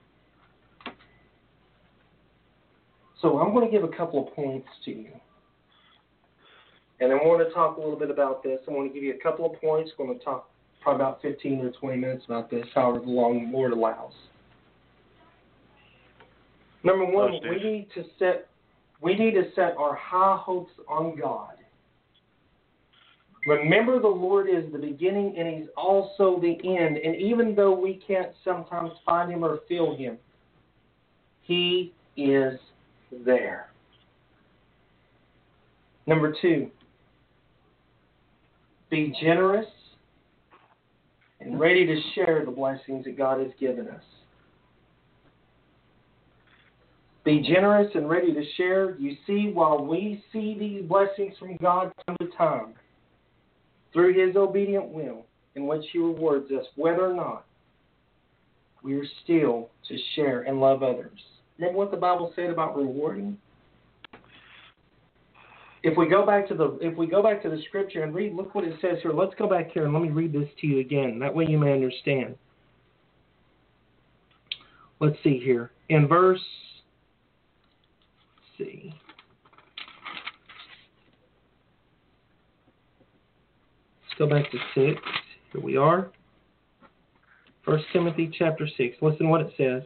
So I'm going to give a couple of points to you. And I want to talk a little bit about this. I want to give you a couple of points. I'm going to talk probably about 15 or 20 minutes about this, however long the Lord allows. Number one, we need to set our high hopes on God. Remember, the Lord is the beginning and He's also the end. And even though we can't sometimes find Him or feel Him, He is there. Number two, be generous and ready to share the blessings that God has given us. Be generous and ready to share. You see, while we see these blessings from God time to time, through His obedient will, in which He rewards us, whether or not we are still to share and love others. Remember what the Bible said about rewarding? If we go back to the scripture and read, look what it says here. Let's go back here and let me read this to you again. That way you may understand. Let's see here. In verse, let's see. Let's go back to 6. Here we are. 1 Timothy chapter 6. Listen what it says.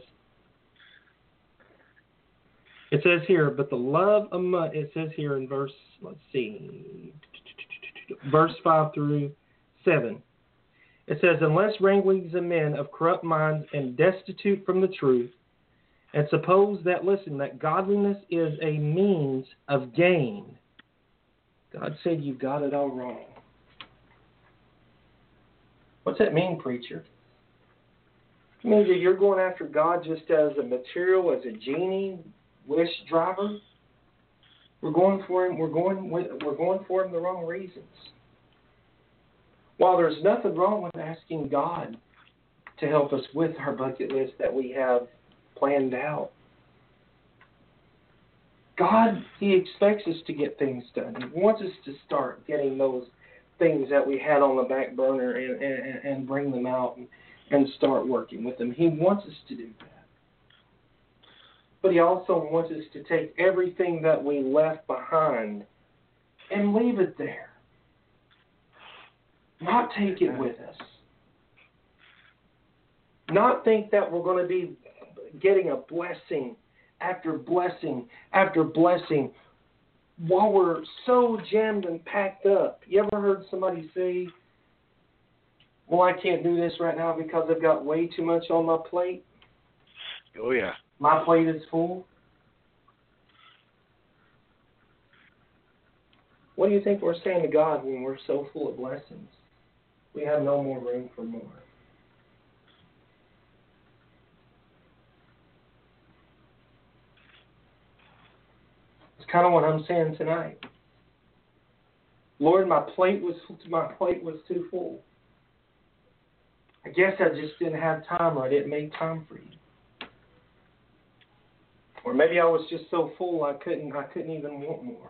It says here, but the love of money, it says here in verse, let's see, verse 5 through 7. It says, unless wranglings of men of corrupt minds and destitute from the truth, and suppose that, listen, that godliness is a means of gain. God said you've got it all wrong. What's that mean, preacher? It means that you're going after God just as a material, as a genie, wish driver. We're going for Him. We're going for Him the wrong reasons. While there's nothing wrong with asking God to help us with our bucket list that we have planned out, God, He expects us to get things done. He wants us to start getting those things that we had on the back burner and bring them out and start working with them. He wants us to do that. But He also wants us to take everything that we left behind and leave it there. Not take it with us. Not think that we're going to be getting a blessing after blessing after blessing while we're so jammed and packed up. You ever heard somebody say, well, I can't do this right now because I've got way too much on my plate? Oh, yeah. My plate is full. What do you think we're saying to God when we're so full of blessings? We have no more room for more. It's kind of what I'm saying tonight. Lord, my plate was too full. I guess I just didn't have time, or I didn't make time for you. Or maybe I was just so full I couldn't even want more.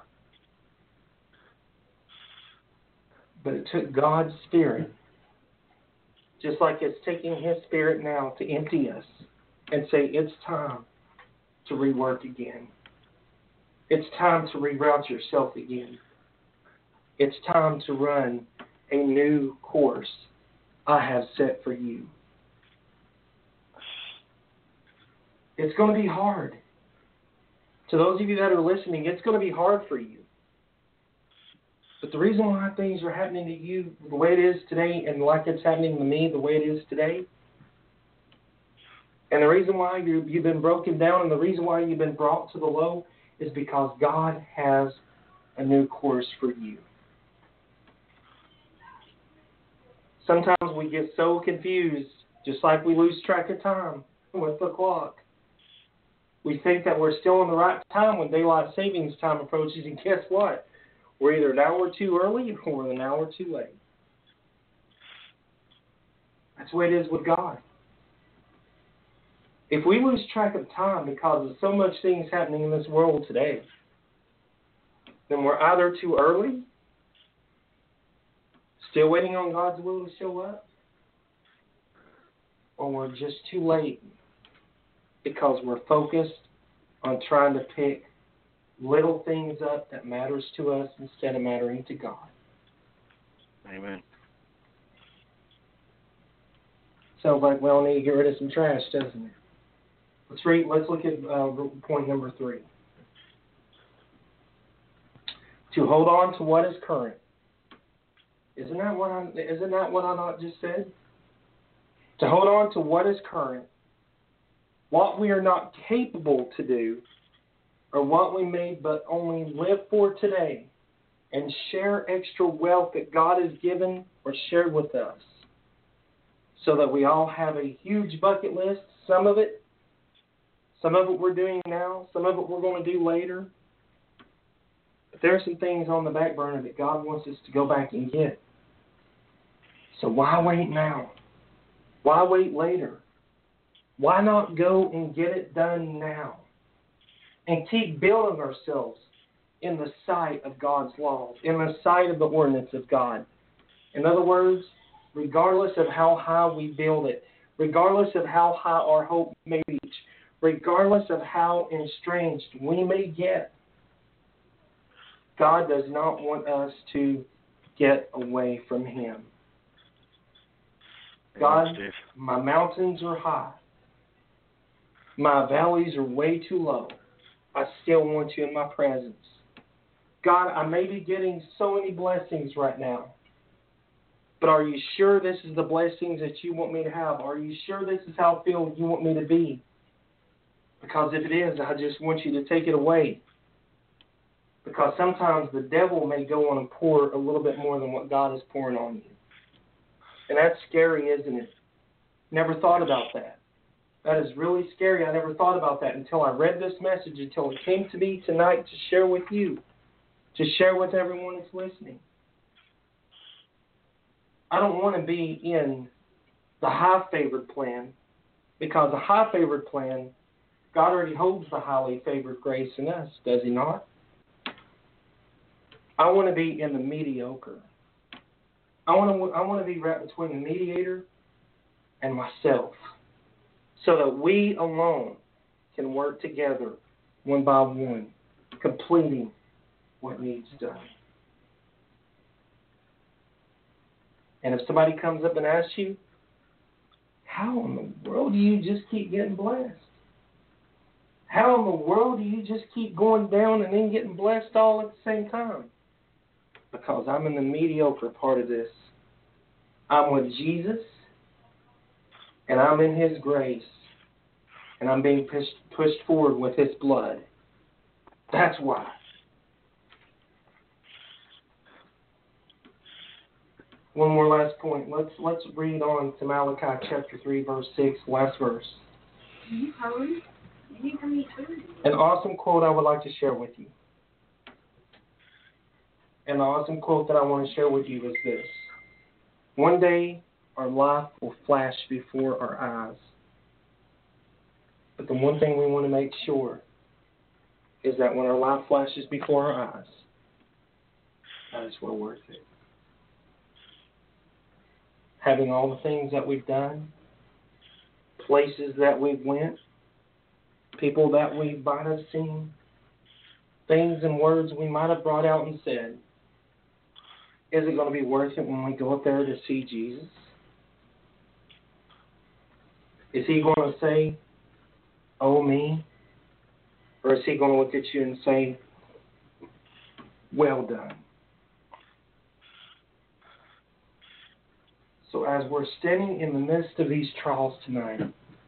But it took God's Spirit, just like it's taking His Spirit now, to empty us and say, it's time to rework again. It's time to reroute yourself again. It's time to run a new course I have set for you. It's going to be hard. To those of you that are listening, it's going to be hard for you. But the reason why things are happening to you the way it is today, and like it's happening to me the way it is today, and the reason why you've been broken down, and the reason why you've been brought to the low, is because God has a new course for you. Sometimes we get so confused, just like we lose track of time with the clock. We think that we're still in the right time when daylight savings time approaches, and guess what? We're either an hour too early or we're an hour too late. That's the way it is with God. If we lose track of time because of so much things happening in this world today, then we're either too early, still waiting on God's will to show up, or we're just too late because we're focused on trying to pick little things up that matters to us instead of mattering to God. Amen. Sounds like we all need to get rid of some trash, doesn't it? Let's look at point number 3. To hold on to what is current. Isn't that what I not just said? To hold on to what is current, what we are not capable to do, or what we may but only live for today, and share extra wealth that God has given or shared with us, so that we all have a huge bucket list. Some of it we're doing now, some of it we're going to do later. But there are some things on the back burner that God wants us to go back and get. So why wait now? Why wait later? Why not go and get it done now? And keep building ourselves in the sight of God's laws, in the sight of the ordinance of God. In other words, regardless of how high we build it, regardless of how high our hope may reach, regardless of how estranged we may get, God does not want us to get away from Him. God, my mountains are high. My valleys are way too low. I still want you in my presence. God, I may be getting so many blessings right now, but are you sure this is the blessings that you want me to have? Are you sure this is how filled you want me to be? Because if it is, I just want you to take it away. Because sometimes the devil may go on and pour a little bit more than what God is pouring on you. And that's scary, isn't it? Never thought about that. That is really scary. I never thought about that until I read this message, until it came to me tonight to share with you, to share with everyone that's listening. I don't want to be in the high favored plan, because the high favored plan, God already holds the highly favored grace in us, does He not? I want to be in the mediocre. I want to be right between the mediator and myself, so that we alone can work together one by one, completing what needs done. And if somebody comes up and asks you, how in the world do you just keep getting blessed? How in the world do you just keep going down and then getting blessed all at the same time? Because I'm in the mediocre part of this. I'm with Jesus, and I'm in His grace, and I'm being pushed forward with His blood. That's why. One more last point. Let's read on to Malachi chapter 3, verse 6, last verse. An awesome quote I would like to share with you. An awesome quote that I want to share with you is this. One day, our life will flash before our eyes. But the one thing we want to make sure is that when our life flashes before our eyes, that is well worth it. Having all the things that we've done, places that we've went, people that we might have seen, things and words we might have brought out and said, is it going to be worth it when we go up there to see Jesus? Is He going to say, oh me? Or is He going to look at you and say, well done? So as we're standing in the midst of these trials tonight,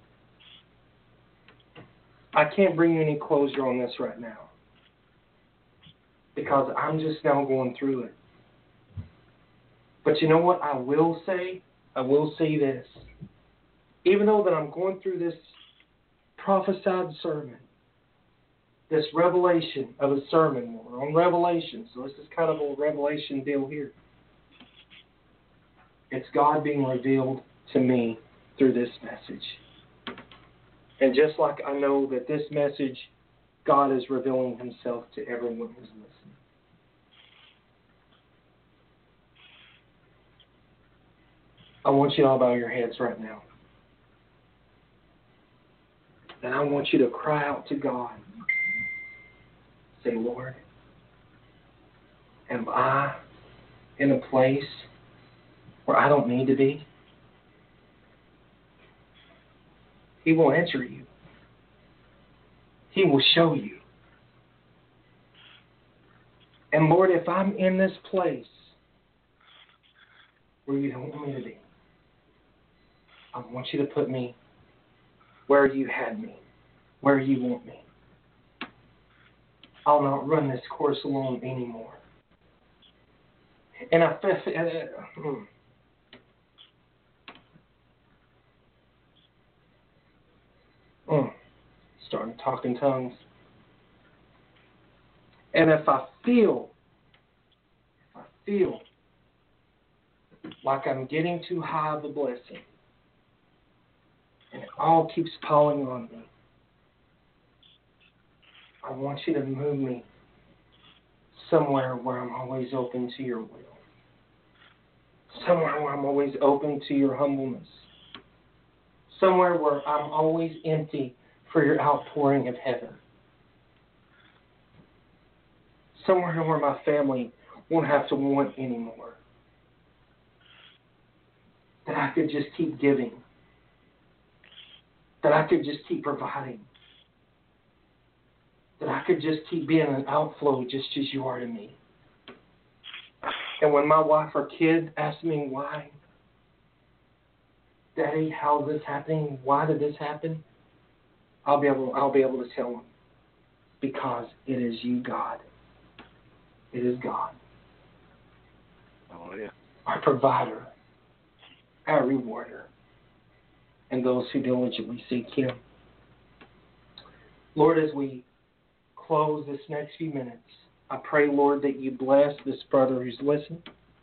I can't bring you any closure on this right now, because I'm just now going through it. But you know what I will say? I will say this. Even though that I'm going through this prophesied sermon, this revelation of a sermon. We're on Revelation, so this is kind of a revelation deal here. It's God being revealed to me through this message. And just like I know that this message, God is revealing himself to everyone who's listening. I want you to all bow your heads right now. And I want you to cry out to God. Say, Lord, am I in a place where I don't need to be? He will answer you. He will show you. And Lord, if I'm in this place where you don't want me to be, I want you to put me where you had me, where you want me. I'll not run this course alone anymore. And I starting to talk in tongues. And if I feel like I'm getting too high of a blessing, and it all keeps piling on me, I want you to move me somewhere where I'm always open to your will. Somewhere where I'm always open to your humbleness. Somewhere where I'm always empty for your outpouring of heaven. Somewhere where my family won't have to want anymore. That I could just keep giving. That I could just keep providing. That I could just keep being an outflow just as you are to me. And when my wife or kid asks me why, Daddy, how is this happening? Why did this happen? I'll be able to tell them. Because it is you, God. It is God. Oh, yeah. Our provider, our rewarder, and those who diligently seek him. Lord, as we close this next few minutes, I pray, Lord, that you bless this brother who's listening.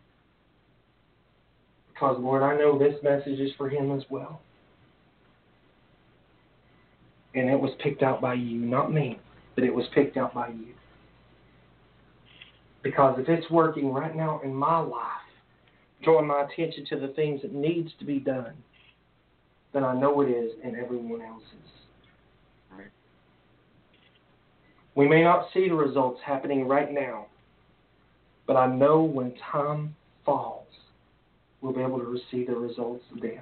Because, Lord, I know this message is for him as well. And it was picked out by you, not me, but it was picked out by you. Because if it's working right now in my life, drawing my attention to the things that needs to be done, then I know it is in everyone else's. Right. We may not see the results happening right now, but I know when time falls, we'll be able to receive the results then.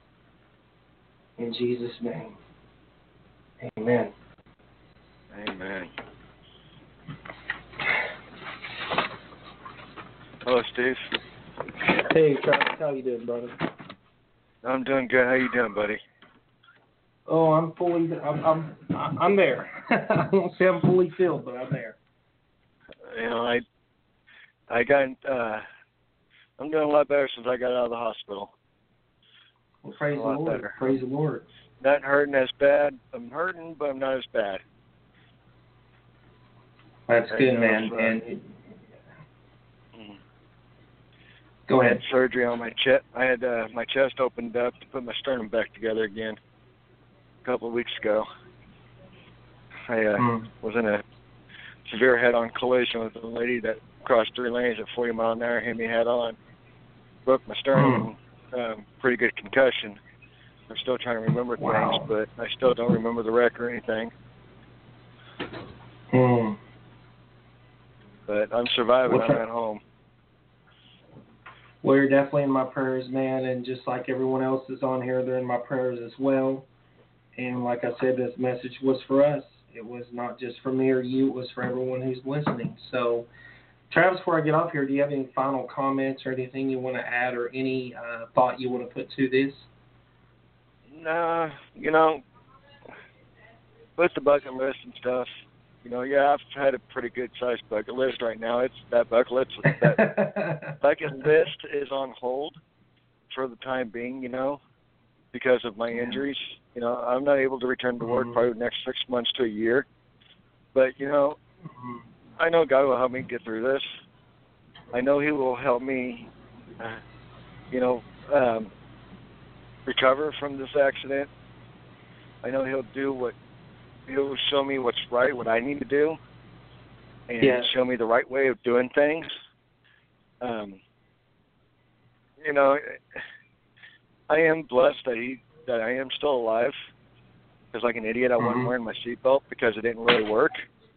In Jesus' name, amen. Amen. Hello, Steve. Hey, Travis, how you doing, brother? I'm doing good. How you doing, buddy? Oh, I'm there. I won't say I'm fully filled, but I'm there. You know, I'm doing a lot better since I got out of the hospital. Well, praise the Lord. Better. Praise the Lord. Not hurting as bad. I'm hurting, but I'm not as bad. That's good, man. And go I ahead. had surgery on my chest. I had my chest opened up to put my sternum back together again a couple of weeks ago. I was in a severe head-on collision with a lady that crossed 3 lanes at 40 miles an hour, hit me head-on, broke my sternum, pretty good concussion. I'm still trying to remember things, but I still don't remember the wreck or anything. But I'm surviving. I'm at home. Well, you're definitely in my prayers, man, and just like everyone else is on here, they're in my prayers as well. And like I said, this message was for us. It was not just for me or you. It was for everyone who's listening. So, Travis, before I get off here, do you have any final comments or anything you want to add or any thought you want to put to this? Nah, you know, with the bucket list and stuff, you know, yeah, I've had a pretty good-sized bucket list right now. That bucket list is on hold for the time being, you know, because of my injuries. You know, I'm not able to return to work probably the next 6 months to a year. But, you know, I know God will help me get through this. I know He will help me, recover from this accident. I know He'll show me what's right, what I need to do, and show me the right way of doing things. You know, I am blessed that I am still alive. Because like an idiot, I wasn't wearing my seatbelt because it didn't really work.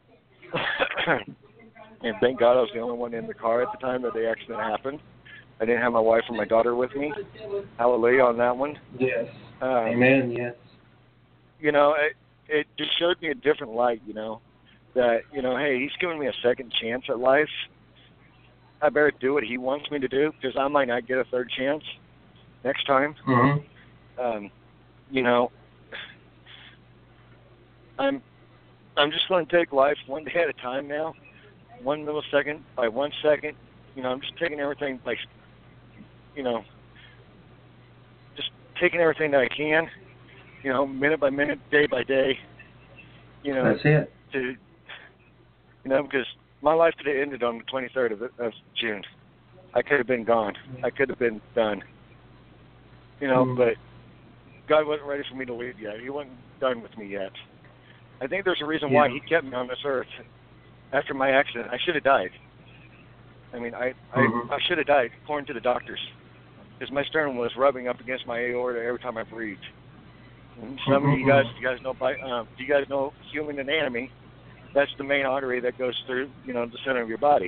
And thank God I was the only one in the car at the time that the accident happened. I didn't have my wife or my daughter with me. Hallelujah on that one. Yes. Amen, yes. You know, it just showed me a different light, you know, that, you know, hey, He's giving me a second chance at life. I better do what He wants me to do because I might not get a third chance next time. You know, I'm just going to take life one day at a time now, 1 millisecond by 1 second. You know, I'm just taking everything, like, you know, just taking everything that I can, you know, minute by minute, day by day. You know, that's it. You know, because my life could have ended on the 23rd of June. I could have been gone. I could have been done. You know, but God wasn't ready for me to leave yet. He wasn't done with me yet. I think there's a reason why He kept me on this earth. After my accident, I should have died. I mean, I should have died, according to the doctors, because my sternum was rubbing up against my aorta every time I breathed. And some of you guys know human anatomy? That's the main artery that goes through, you know, the center of your body.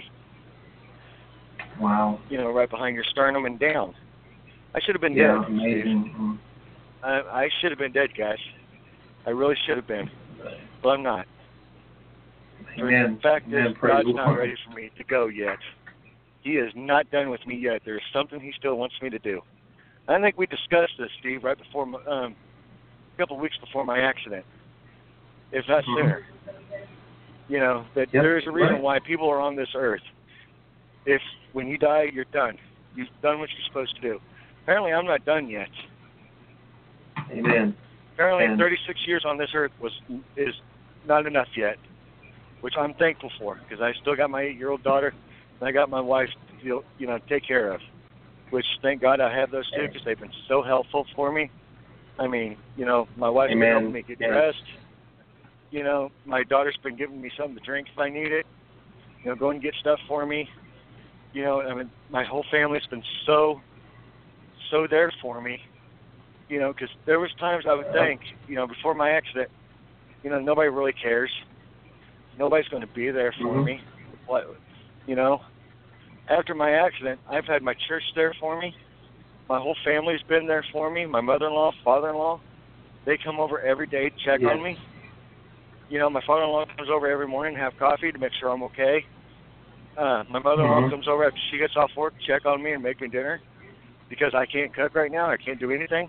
Wow. You know, right behind your sternum and down. I should have been dead. Amazing. I should have been dead, guys. I really should have been, but I'm not. Amen. The fact is, God's not ready for me to go yet. He is not done with me yet. There's something He still wants me to do. I think we discussed this, Steve, right before, a couple of weeks before my accident, if not sooner. You know, that there's a reason why people are on this earth. If when you die, you're done. You've done what you're supposed to do. Apparently, I'm not done yet. Amen. Apparently, 36 years on this earth is not enough yet, which I'm thankful for, because I still got my 8-year-old daughter, and I got my wife to take care of, which thank God I have those two, because they've been so helpful for me. I mean, you know, my wife's been helping me get dressed. You know, my daughter's been giving me something to drink if I need it. You know, going and get stuff for me. You know, I mean, my whole family's been so there for me. You know, because there was times I would think, you know, before my accident, you know, nobody really cares. Nobody's going to be there for me. What, you know, after my accident, I've had my church there for me. My whole family's been there for me. My mother-in-law, father-in-law, they come over every day to check on me. You know, my father-in-law comes over every morning to have coffee to make sure I'm okay. My mother-in-law comes over after she gets off work to check on me and make me dinner because I can't cook right now. I can't do anything.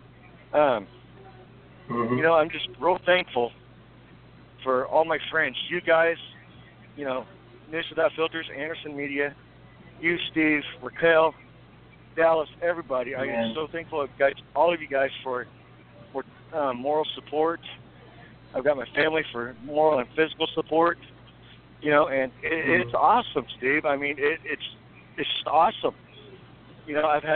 You know, I'm just real thankful for all my friends. You guys, you know, News Without Filters, Anderson Media, you, Steve, Raquel, Dallas, everybody. I am so thankful of guys, all of you guys for moral support. I've got my family for moral and physical support. You know, and it's awesome, Steve. I mean, it's just awesome. You know, I've had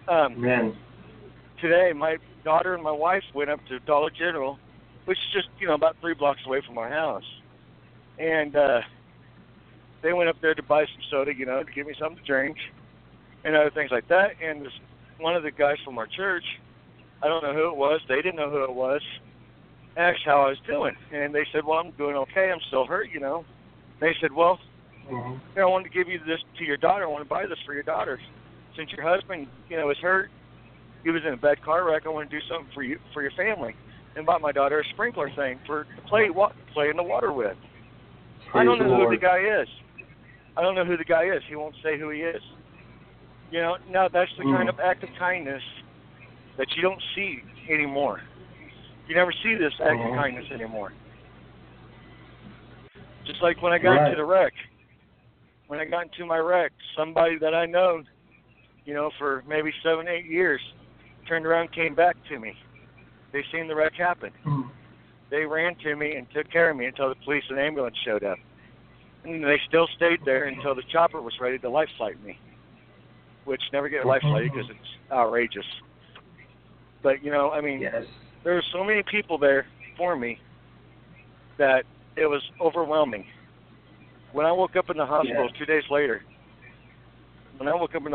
today my daughter and my wife went up to Dollar General, which is just, you know, about 3 blocks away from our house. And they went up there to buy some soda, you know, to give me something to drink and other things like that. And one of the guys from our church, I don't know who it was, they didn't know who it was, asked how I was doing. And they said, well, I'm doing okay. I'm still hurt, you know. They said, well, here, I wanted to give you this to your daughter. I want to buy this for your daughter. Since your husband, you know, is hurt, he was in a bad car wreck, I want to do something for you, for your family. And bought my daughter a sprinkler thing to play in the water with. I don't know who the guy is. I don't know who the guy is. He won't say who he is. You know, now that's the kind of act of kindness that you don't see anymore. You never see this act of kindness anymore. Just like when I got into the wreck. When I got into my wreck, somebody that I know, you know, for maybe 7, 8 years, turned around and came back to me. They seen the wreck happen. They ran to me and took care of me until the police and ambulance showed up. And they still stayed there until the chopper was ready to life flight me, which never get life flighted because it's outrageous. But, I mean, Yes. there were so many people there for me that it was overwhelming. When I woke up in the hospital 2 days later, it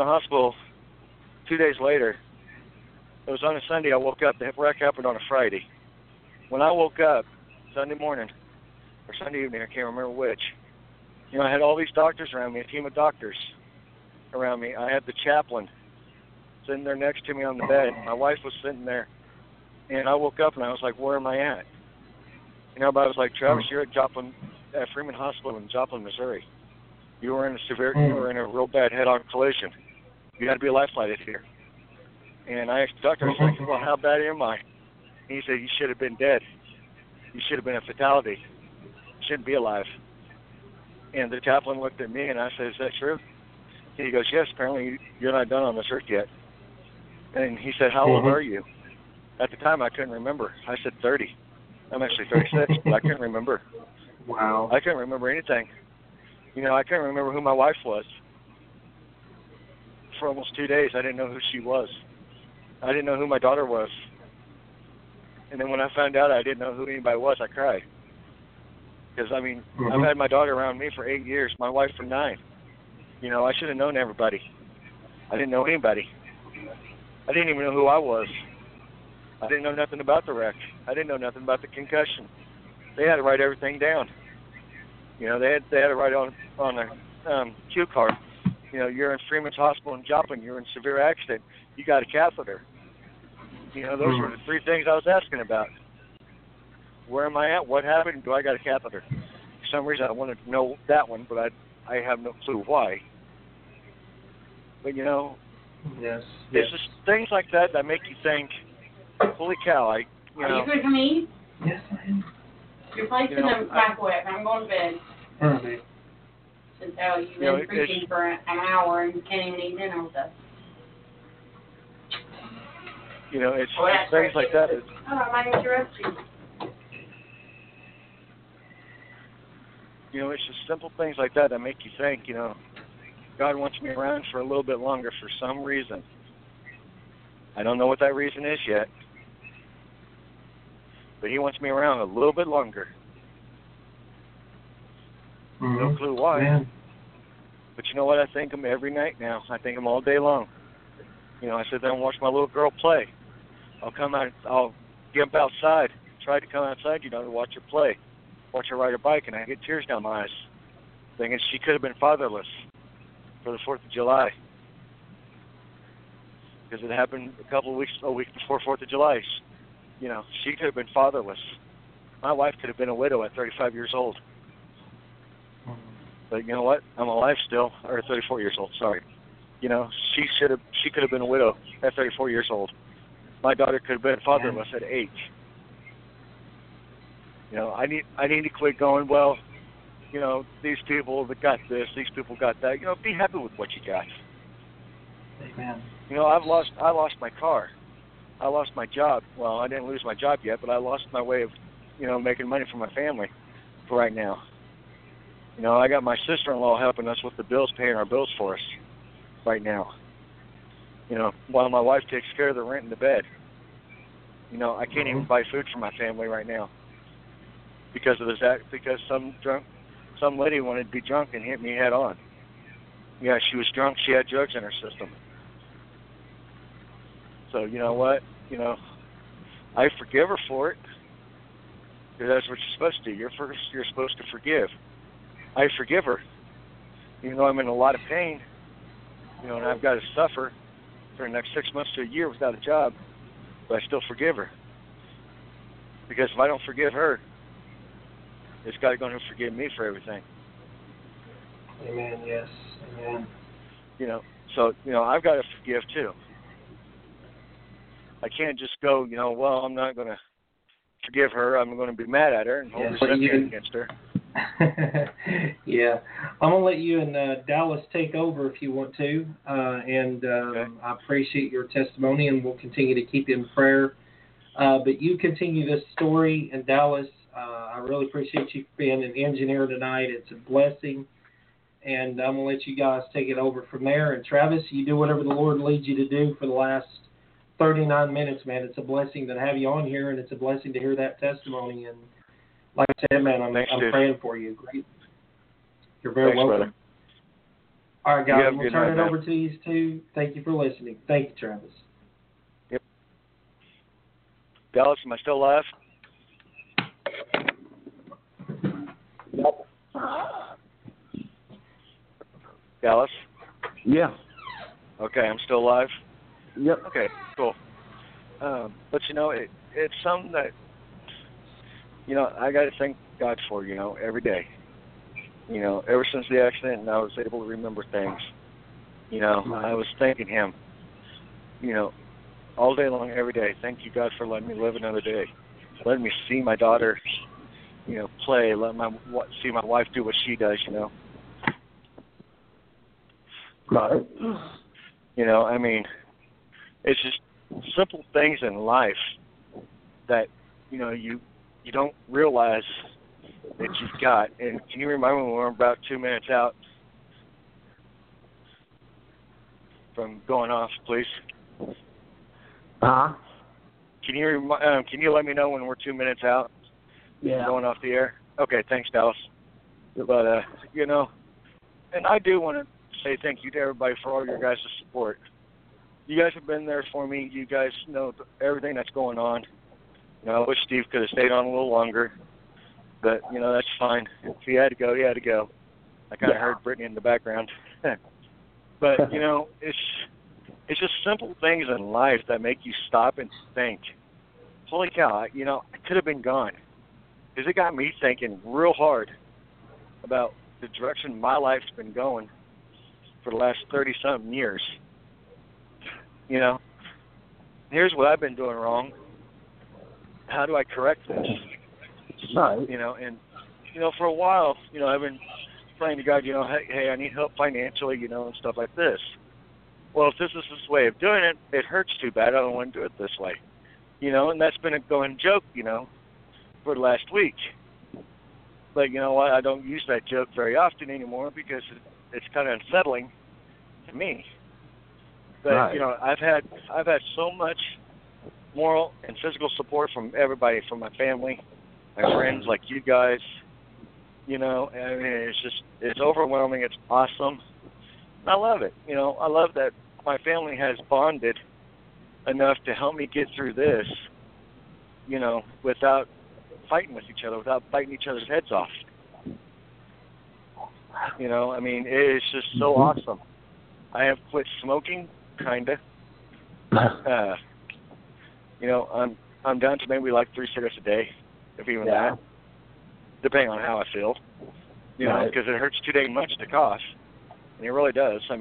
was on a Sunday I woke up. The wreck happened on a Friday. When I woke up Sunday morning, or Sunday evening, I can't remember which, I had all these doctors around me, a team of doctors around me. I had the chaplain sitting there next to me on the bed. My wife was sitting there. And I woke up and I was like, where am I at? But I was like, Travis, you're at Freeman Hospital in Joplin, Missouri. You were in a real bad head-on collision. You got to be life flighted here. And I asked the doctor, I was like, well, how bad am I? And he said, you should have been dead. You should have been a fatality. You shouldn't be alive. And the chaplain looked at me and I said, is that true? And he goes, yes, apparently you're not done on this earth yet. And he said, how old are you? At the time, I couldn't remember. I said 30. I'm actually 36, but I couldn't remember. Wow. I couldn't remember anything. I couldn't remember who my wife was. For almost 2 days, I didn't know who she was. I didn't know who my daughter was. And then when I found out I didn't know who anybody was, I cried. Because, I've had my daughter around me for 8 years, my wife for 9. I should have known everybody. I didn't know anybody. I didn't even know who I was. I didn't know nothing about the wreck. I didn't know nothing about the concussion. They had to write everything down. They had to write on a cue card. You're in Freeman's Hospital in Joplin. You're in severe accident. You got a catheter. Those were the 3 things I was asking about. Where am I at? What happened? Do I got a catheter? For some reason, I wanted to know that one, but I have no clue why. But, Yes. It's just things like that make you think, holy cow, Are you good to me? Yes, I am. You're placed in the microwave. I'm going to bed. All right. Since you've been preaching for an hour and you can't even eat dinner with us. It's things like that. I might interrupt you. It's just simple things like that make you think, God wants me around for a little bit longer for some reason. I don't know what that reason is yet. But he wants me around a little bit longer. No clue why. Man. But you know what? I thank him every night now. I thank him all day long. I sit there and watch my little girl play. I'll come out, I'll jump outside, try to come outside, to watch her play. Watch her ride her bike, and I get tears down my eyes. Thinking she could have been fatherless for the 4th of July. Because it happened a week before 4th of July. She could have been fatherless. My wife could have been a widow at 35 years old. But you know what? I'm alive still, or 34 years old, sorry. She could have been a widow at 34 years old. My daughter could have been fatherless at 8. I need to quit going, well, these people that got this, these people got that. Be happy with what you got. Amen. I lost my car. I lost my job. Well, I didn't lose my job yet, but I lost my way of, making money for my family for right now. I got my sister-in-law helping us with the bills, paying our bills for us right now. While my wife takes care of the rent and the bed. I can't even buy food for my family right now because of this act. Because some lady wanted to be drunk and hit me head on. Yeah, she was drunk. She had drugs in her system. So you know what? I forgive her for it. Because that's what you're supposed to do. You're supposed to forgive. I forgive her. Even though I'm in a lot of pain, and I've got to suffer for the next 6 months to a year without a job, but I still forgive her. Because if I don't forgive her, it's God going to forgive me for everything. Amen, yes. Amen. So I've got to forgive too. I can't just go, well, I'm not going to forgive her. I'm going to be mad at her and hold resentment against her. Yeah. I'm going to let you and Dallas take over if you want to. Okay. I appreciate your testimony, and we'll continue to keep you in prayer. But you continue this story in Dallas. I really appreciate you being an engineer tonight. It's a blessing. And I'm going to let you guys take it over from there. And Travis, you do whatever the Lord leads you to do for the last 39 minutes, man. It's a blessing to have you on here, and it's a blessing to hear that testimony. And like I said, man, I'm praying for you. Great. You're very welcome. Brother. All right, guys, we'll turn it over to these two. Thank you for listening. Thank you, Travis. Yep. Dallas, am I still live? Yep. Dallas? Yeah. Okay, I'm still live? Yep. Okay, cool. But, it's something that, I got to thank God for, every day. Ever since the accident, I was able to remember things. I was thanking Him, all day long, every day. Thank you, God, for letting me live another day. Letting me see my daughter, play. See my wife do what she does, Right. It's just simple things in life that, you don't realize that you've got. And can you remind me when we're about 2 minutes out from going off, please? Huh? Can you let me know when we're 2 minutes out? Yeah. Going off the air? Okay, thanks, Dallas. But, and I do want to say thank you to everybody for all your guys' support. You guys have been there for me. You guys know everything that's going on. I wish Steve could have stayed on a little longer, but, that's fine. If he had to go, he had to go. I kind of heard Brittany in the background. But, it's just simple things in life that make you stop and think, holy cow, I could have been gone. Because it got me thinking real hard about the direction my life's been going for the last 30-something years. Here's what I've been doing wrong. How do I correct this? Right. And, for a while, I've been praying to God, hey, I need help financially, and stuff like this. Well, if this is this way of doing it, it hurts too bad. I don't want to do it this way. And that's been a going joke, for the last week. But you know what? I don't use that joke very often anymore because it's kind of unsettling to me. But, right. I've had so much moral and physical support from everybody, from my family, my friends like you guys. It's overwhelming. It's awesome. And I love it. I love that my family has bonded enough to help me get through this, without fighting with each other, without biting each other's heads off. It's just so awesome. I have quit smoking, kinda. I'm down to maybe like 3 cigarettes a day, if even that, depending on how I feel. Because it hurts too dang much to cough, and it really does. I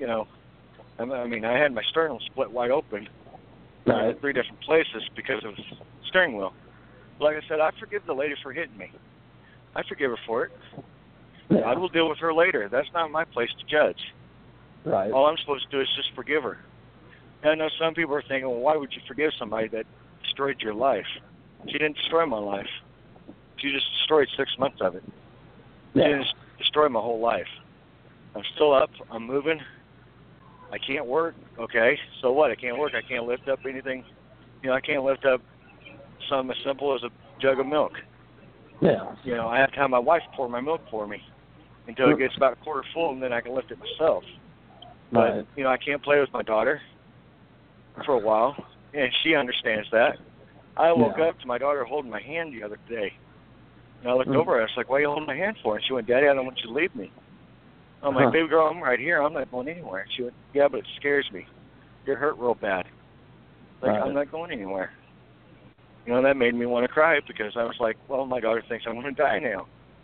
had my sternum split wide open in 3 different places because of the steering wheel. Like I said, I forgive the lady for hitting me. I forgive her for it. Yeah. I will deal with her later. That's not my place to judge. Right. All I'm supposed to do is just forgive her. And I know some people are thinking, well, why would you forgive somebody that destroyed your life? She didn't destroy my life. She just destroyed 6 months of it. She didn't destroy my whole life. I'm still up. I'm moving. I can't work. Okay, so what? I can't work. I can't lift up anything. I can't lift up something as simple as a jug of milk. Yeah. I have to have my wife pour my milk for me until it gets about a quarter full, and then I can lift it myself. Right. But, I can't play with my daughter for a while, and she understands that. I woke up to my daughter holding my hand the other day. And I looked over at her. I was like, why are you holding my hand for? And she went, Daddy, I don't want you to leave me. I'm like, baby girl, I'm right here. I'm not going anywhere. She went, yeah, but it scares me. You're hurt real bad. I'm not going anywhere. That made me want to cry because I was like, well, my daughter thinks I'm going to die now.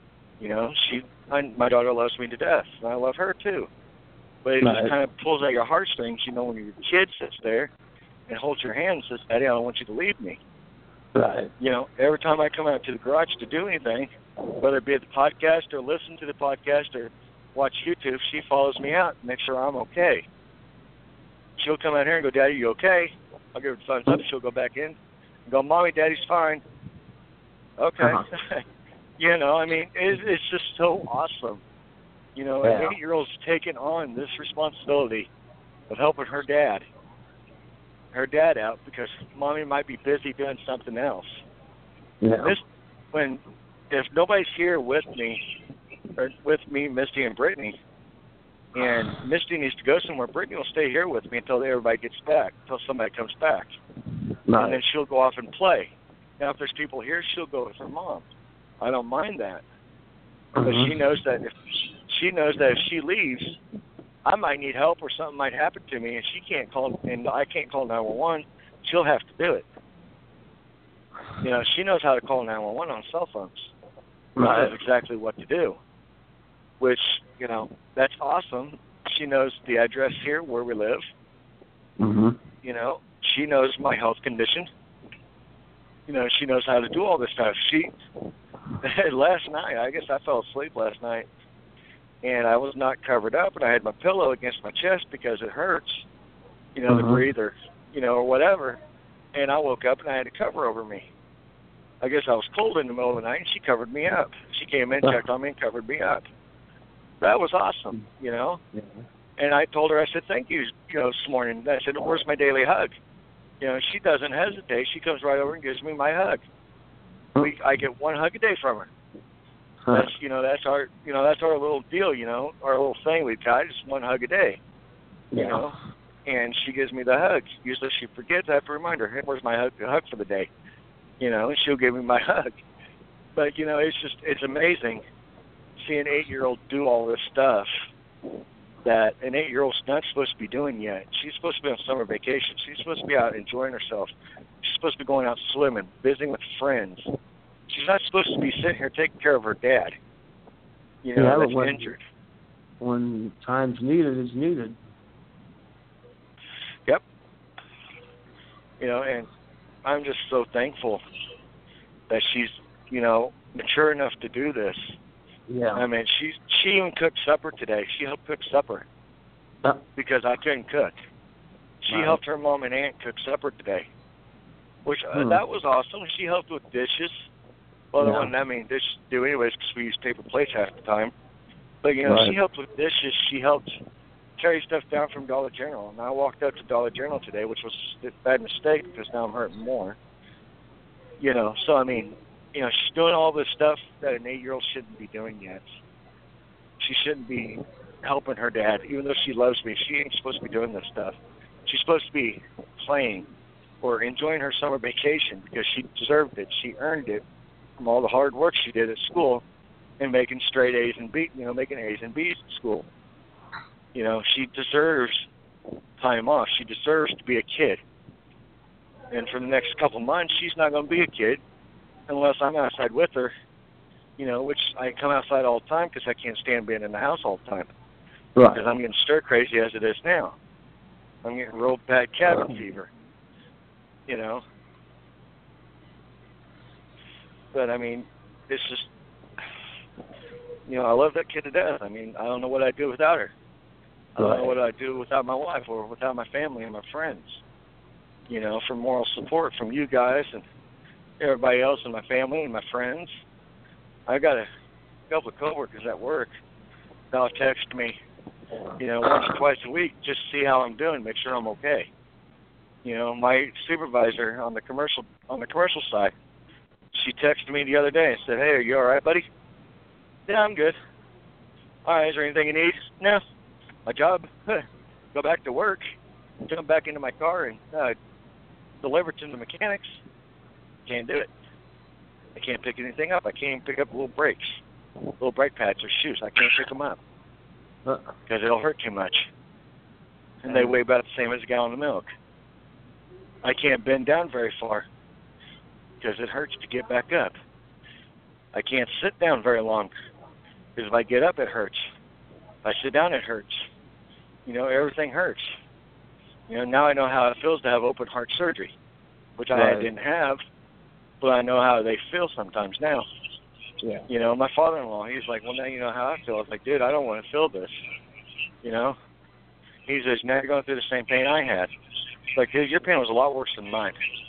My daughter loves me to death, and I love her too. But it just kind of pulls at your heartstrings, when your kid sits there and holds your hand and says, Daddy, I don't want you to leave me. Right. Every time I come out to the garage to do anything, whether it be at the podcast or listen to the podcast or watch YouTube, she follows me out and makes sure I'm okay. She'll come out here and go, Daddy, you okay? I'll give her the thumbs up. She'll go back in. Go, Mommy, Daddy's fine. Okay. Uh-huh. You know, I mean, it's just so awesome. You know, an 8-year-old's taking on this responsibility of helping her dad out because Mommy might be busy doing something else. Yeah. If nobody's here with me, Misty and Brittany, and Misty needs to go somewhere, Brittany will stay here with me until everybody gets back, until somebody comes back. Nice. And then she'll go off and play. Now, if there's people here, she'll go with her mom. I don't mind that. But she knows that if she leaves, I might need help or something might happen to me, and I can't call 911. She'll have to do it. You know, she knows how to call 911 on cell phones. Right. She knows exactly what to do. Which, you know, that's awesome. She knows the address here where we live. Mhm. You know, she knows my health condition. You know, she knows how to do all this stuff. Last night, I guess I fell asleep last night, and I was not covered up, and I had my pillow against my chest because it hurts, you know, to breathe or, you know, or whatever. And I woke up and I had a cover over me. I guess I was cold in the middle of the night, and she covered me up. She came in, checked on me, and covered me up. That was awesome, you know. Yeah. And I told her, I said, thank you, you know, this morning. I said, where's my daily hug? You know, she doesn't hesitate. She comes right over and gives me my hug. I get one hug a day from her. That's, you know, that's our little deal, you know, our little thing we've got, just one hug a day, you know. And she gives me the hug. Usually she forgets. I have to remind her, hey, where's my hug for the day? You know, and she'll give me my hug. But, you know, it's amazing seeing an 8-year-old do all this stuff that an 8-year-old's not supposed to be doing yet. She's supposed to be on summer vacation. She's supposed to be out enjoying herself. She's supposed to be going out swimming, visiting with friends. She's not supposed to be sitting here taking care of her dad, you know, that's injured. When time's needed, is needed. Yep. You know, and I'm just so thankful that she's, you know, mature enough to do this. Yeah. I mean, she even cooked supper today. She helped cook supper because I couldn't cook. She helped her mom and aunt cook supper today, which that was awesome. She helped with dishes. Well, the one, I mean, dishes do anyways because we use paper plates half the time. But, you know, she helped with dishes. She helped carry stuff down from Dollar General. And I walked up to Dollar General today, which was a bad mistake because now I'm hurting more. You know, so, I mean, you know, she's doing all this stuff that an 8-year-old shouldn't be doing yet. She shouldn't be helping her dad. Even though she loves me, she ain't supposed to be doing this stuff. She's supposed to be playing or enjoying her summer vacation because she deserved it. She earned it from all the hard work she did at school and making straight A's and B, you know, making A's and B's at school. You know, she deserves time off. She deserves to be a kid. And for the next couple months, she's not going to be a kid unless I'm outside with her, you know, which I come outside all the time because I can't stand being in the house all the time. Right. Because I'm getting stir crazy as it is now. I'm getting real bad cabin fever, you know. But, I mean, it's just, you know, I love that kid to death. I mean, I don't know what I'd do without her. I don't know what I'd do without my wife or without my family and my friends, you know, for moral support from you guys and everybody else in my family and my friends. I got a couple of coworkers at work that'll text me, you know, once or twice a week just to see how I'm doing, make sure I'm okay. You know, my supervisor on the commercial side, she texted me the other day and said, hey, are you all right, buddy? Yeah, I'm good. All right, is there anything you need? No. My job, go back to work, jump back into my car and deliver to the mechanics. Can't do it. I can't pick anything up. I can't even pick up little brake pads or shoes. I can't pick them up because it'll hurt too much. And they weigh about the same as a gallon of milk. I can't bend down very far because it hurts to get back up. I can't sit down very long because if I get up, it hurts. If I sit down, it hurts. You know, everything hurts. You know, now I know how it feels to have open heart surgery, which I didn't have, but I know how they feel sometimes now. Yeah. You know, my father-in-law, he's like, well, now you know how I feel. I was like, dude, I don't want to feel this. You know? He says, now you're going through the same pain I had. It's like, dude, your pain was a lot worse than mine.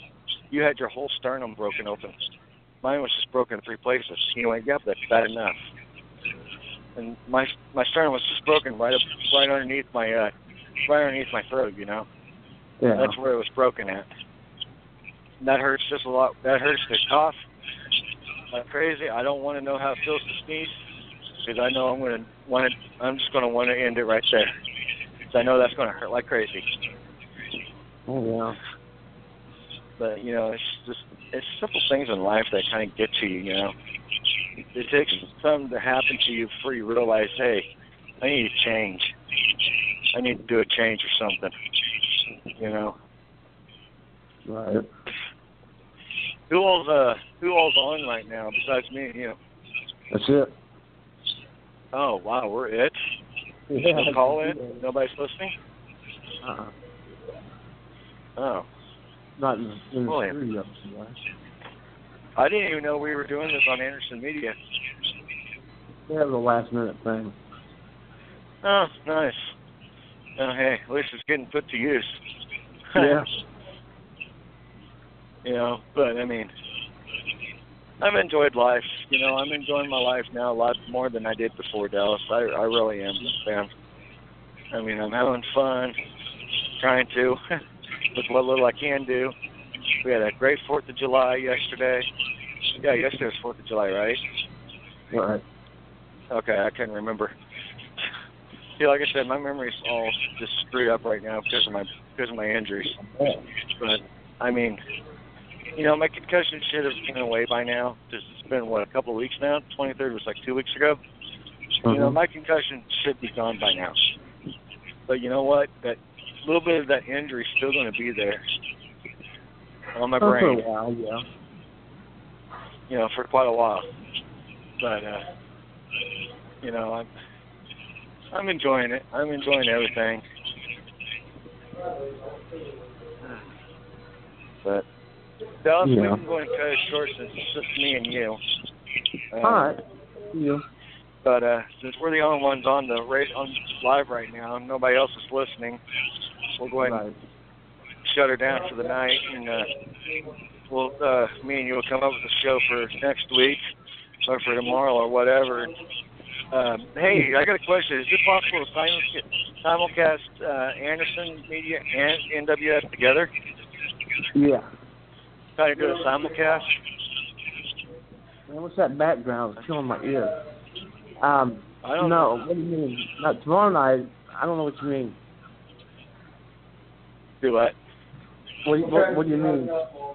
you had your whole sternum broken open. Mine was just broken in 3 places. You went, yep, that's bad enough. And my sternum was just broken right underneath my throat. You know, Yeah. that's where it was broken at. And that hurts just a lot. That hurts to cough like crazy. I don't want to know how it feels to sneeze because I know I'm just going to want to end it right there. So I know that's going to hurt like crazy. Oh, yeah. But, you know, it's simple things in life that kind of get to you, you know. It takes something to happen to you before you realize, hey, I need to change. I need to do a change or something, you know. Right. Who all's on right now besides me and you? That's it. Oh, wow, we're it? Yeah. No call in? Nobody's listening? Uh-uh. Oh. Not in the Boy. studio. I didn't even know we were doing this on Anderson Media. Yeah, it was a last-minute thing. Oh, nice. Oh, hey, at least it's getting put to use. Yeah. You know, but, I mean, I've enjoyed life. You know, I'm enjoying my life now a lot more than I did before, Dallas. I really am, man. I mean, I'm having fun, trying to, with what little I can do. We had a great 4th of July yesterday. Yeah, yesterday was 4th of July, right? Right. Okay, I can't remember. See, like I said, my memory's all just screwed up right now because of my injuries. But I mean, you know, my concussion should have been away by now. Because it's been a couple of weeks now. 23rd was like 2 weeks ago. Mm-hmm. You know, my concussion should be gone by now. But you know what? That little bit of that injury is still going to be there on my brain. For a while, yeah. You know, for quite a while. But you know, I'm enjoying it. I'm enjoying everything. But Dallas, we can go and cut it short since it's just me and you. All right. Yeah. But since we're the only ones on live right now, and nobody else is listening, we'll go ahead and shut her down for the night, and me and you will come up with a show for next week or for tomorrow or whatever. Hey, I got a question. Is it possible to simulcast Anderson Media and NWS together? Yeah. Try to do a simulcast? Man, what's that background? It's killing my ear. I don't know. What do you mean? Not tomorrow night. I don't know what you mean. Do what? What do you mean?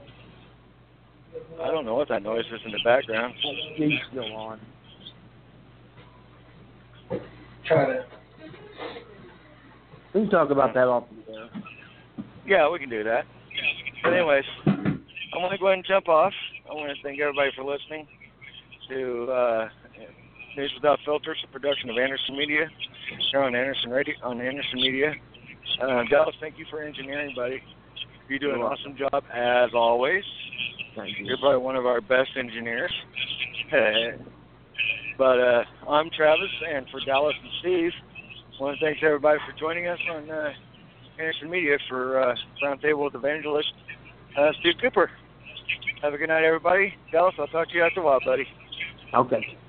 I don't know what that noise is in the background. He's still on. Try to. We can talk about that off the air. Yeah, we can do that. But anyways, I want to go ahead and jump off. I want to thank everybody for listening to News Without Filters, a production of Anderson Media, here on Anderson Media. Dallas, thank you for engineering, buddy. You do an awesome job, as always. Thank you. You're probably one of our best engineers. But I'm Travis, and for Dallas and Steve, I want to thank everybody for joining us on Anderson Media for Roundtable with Evangelist Steve Cooper. Have a good night, everybody. Dallas, I'll talk to you after a while, buddy. Okay.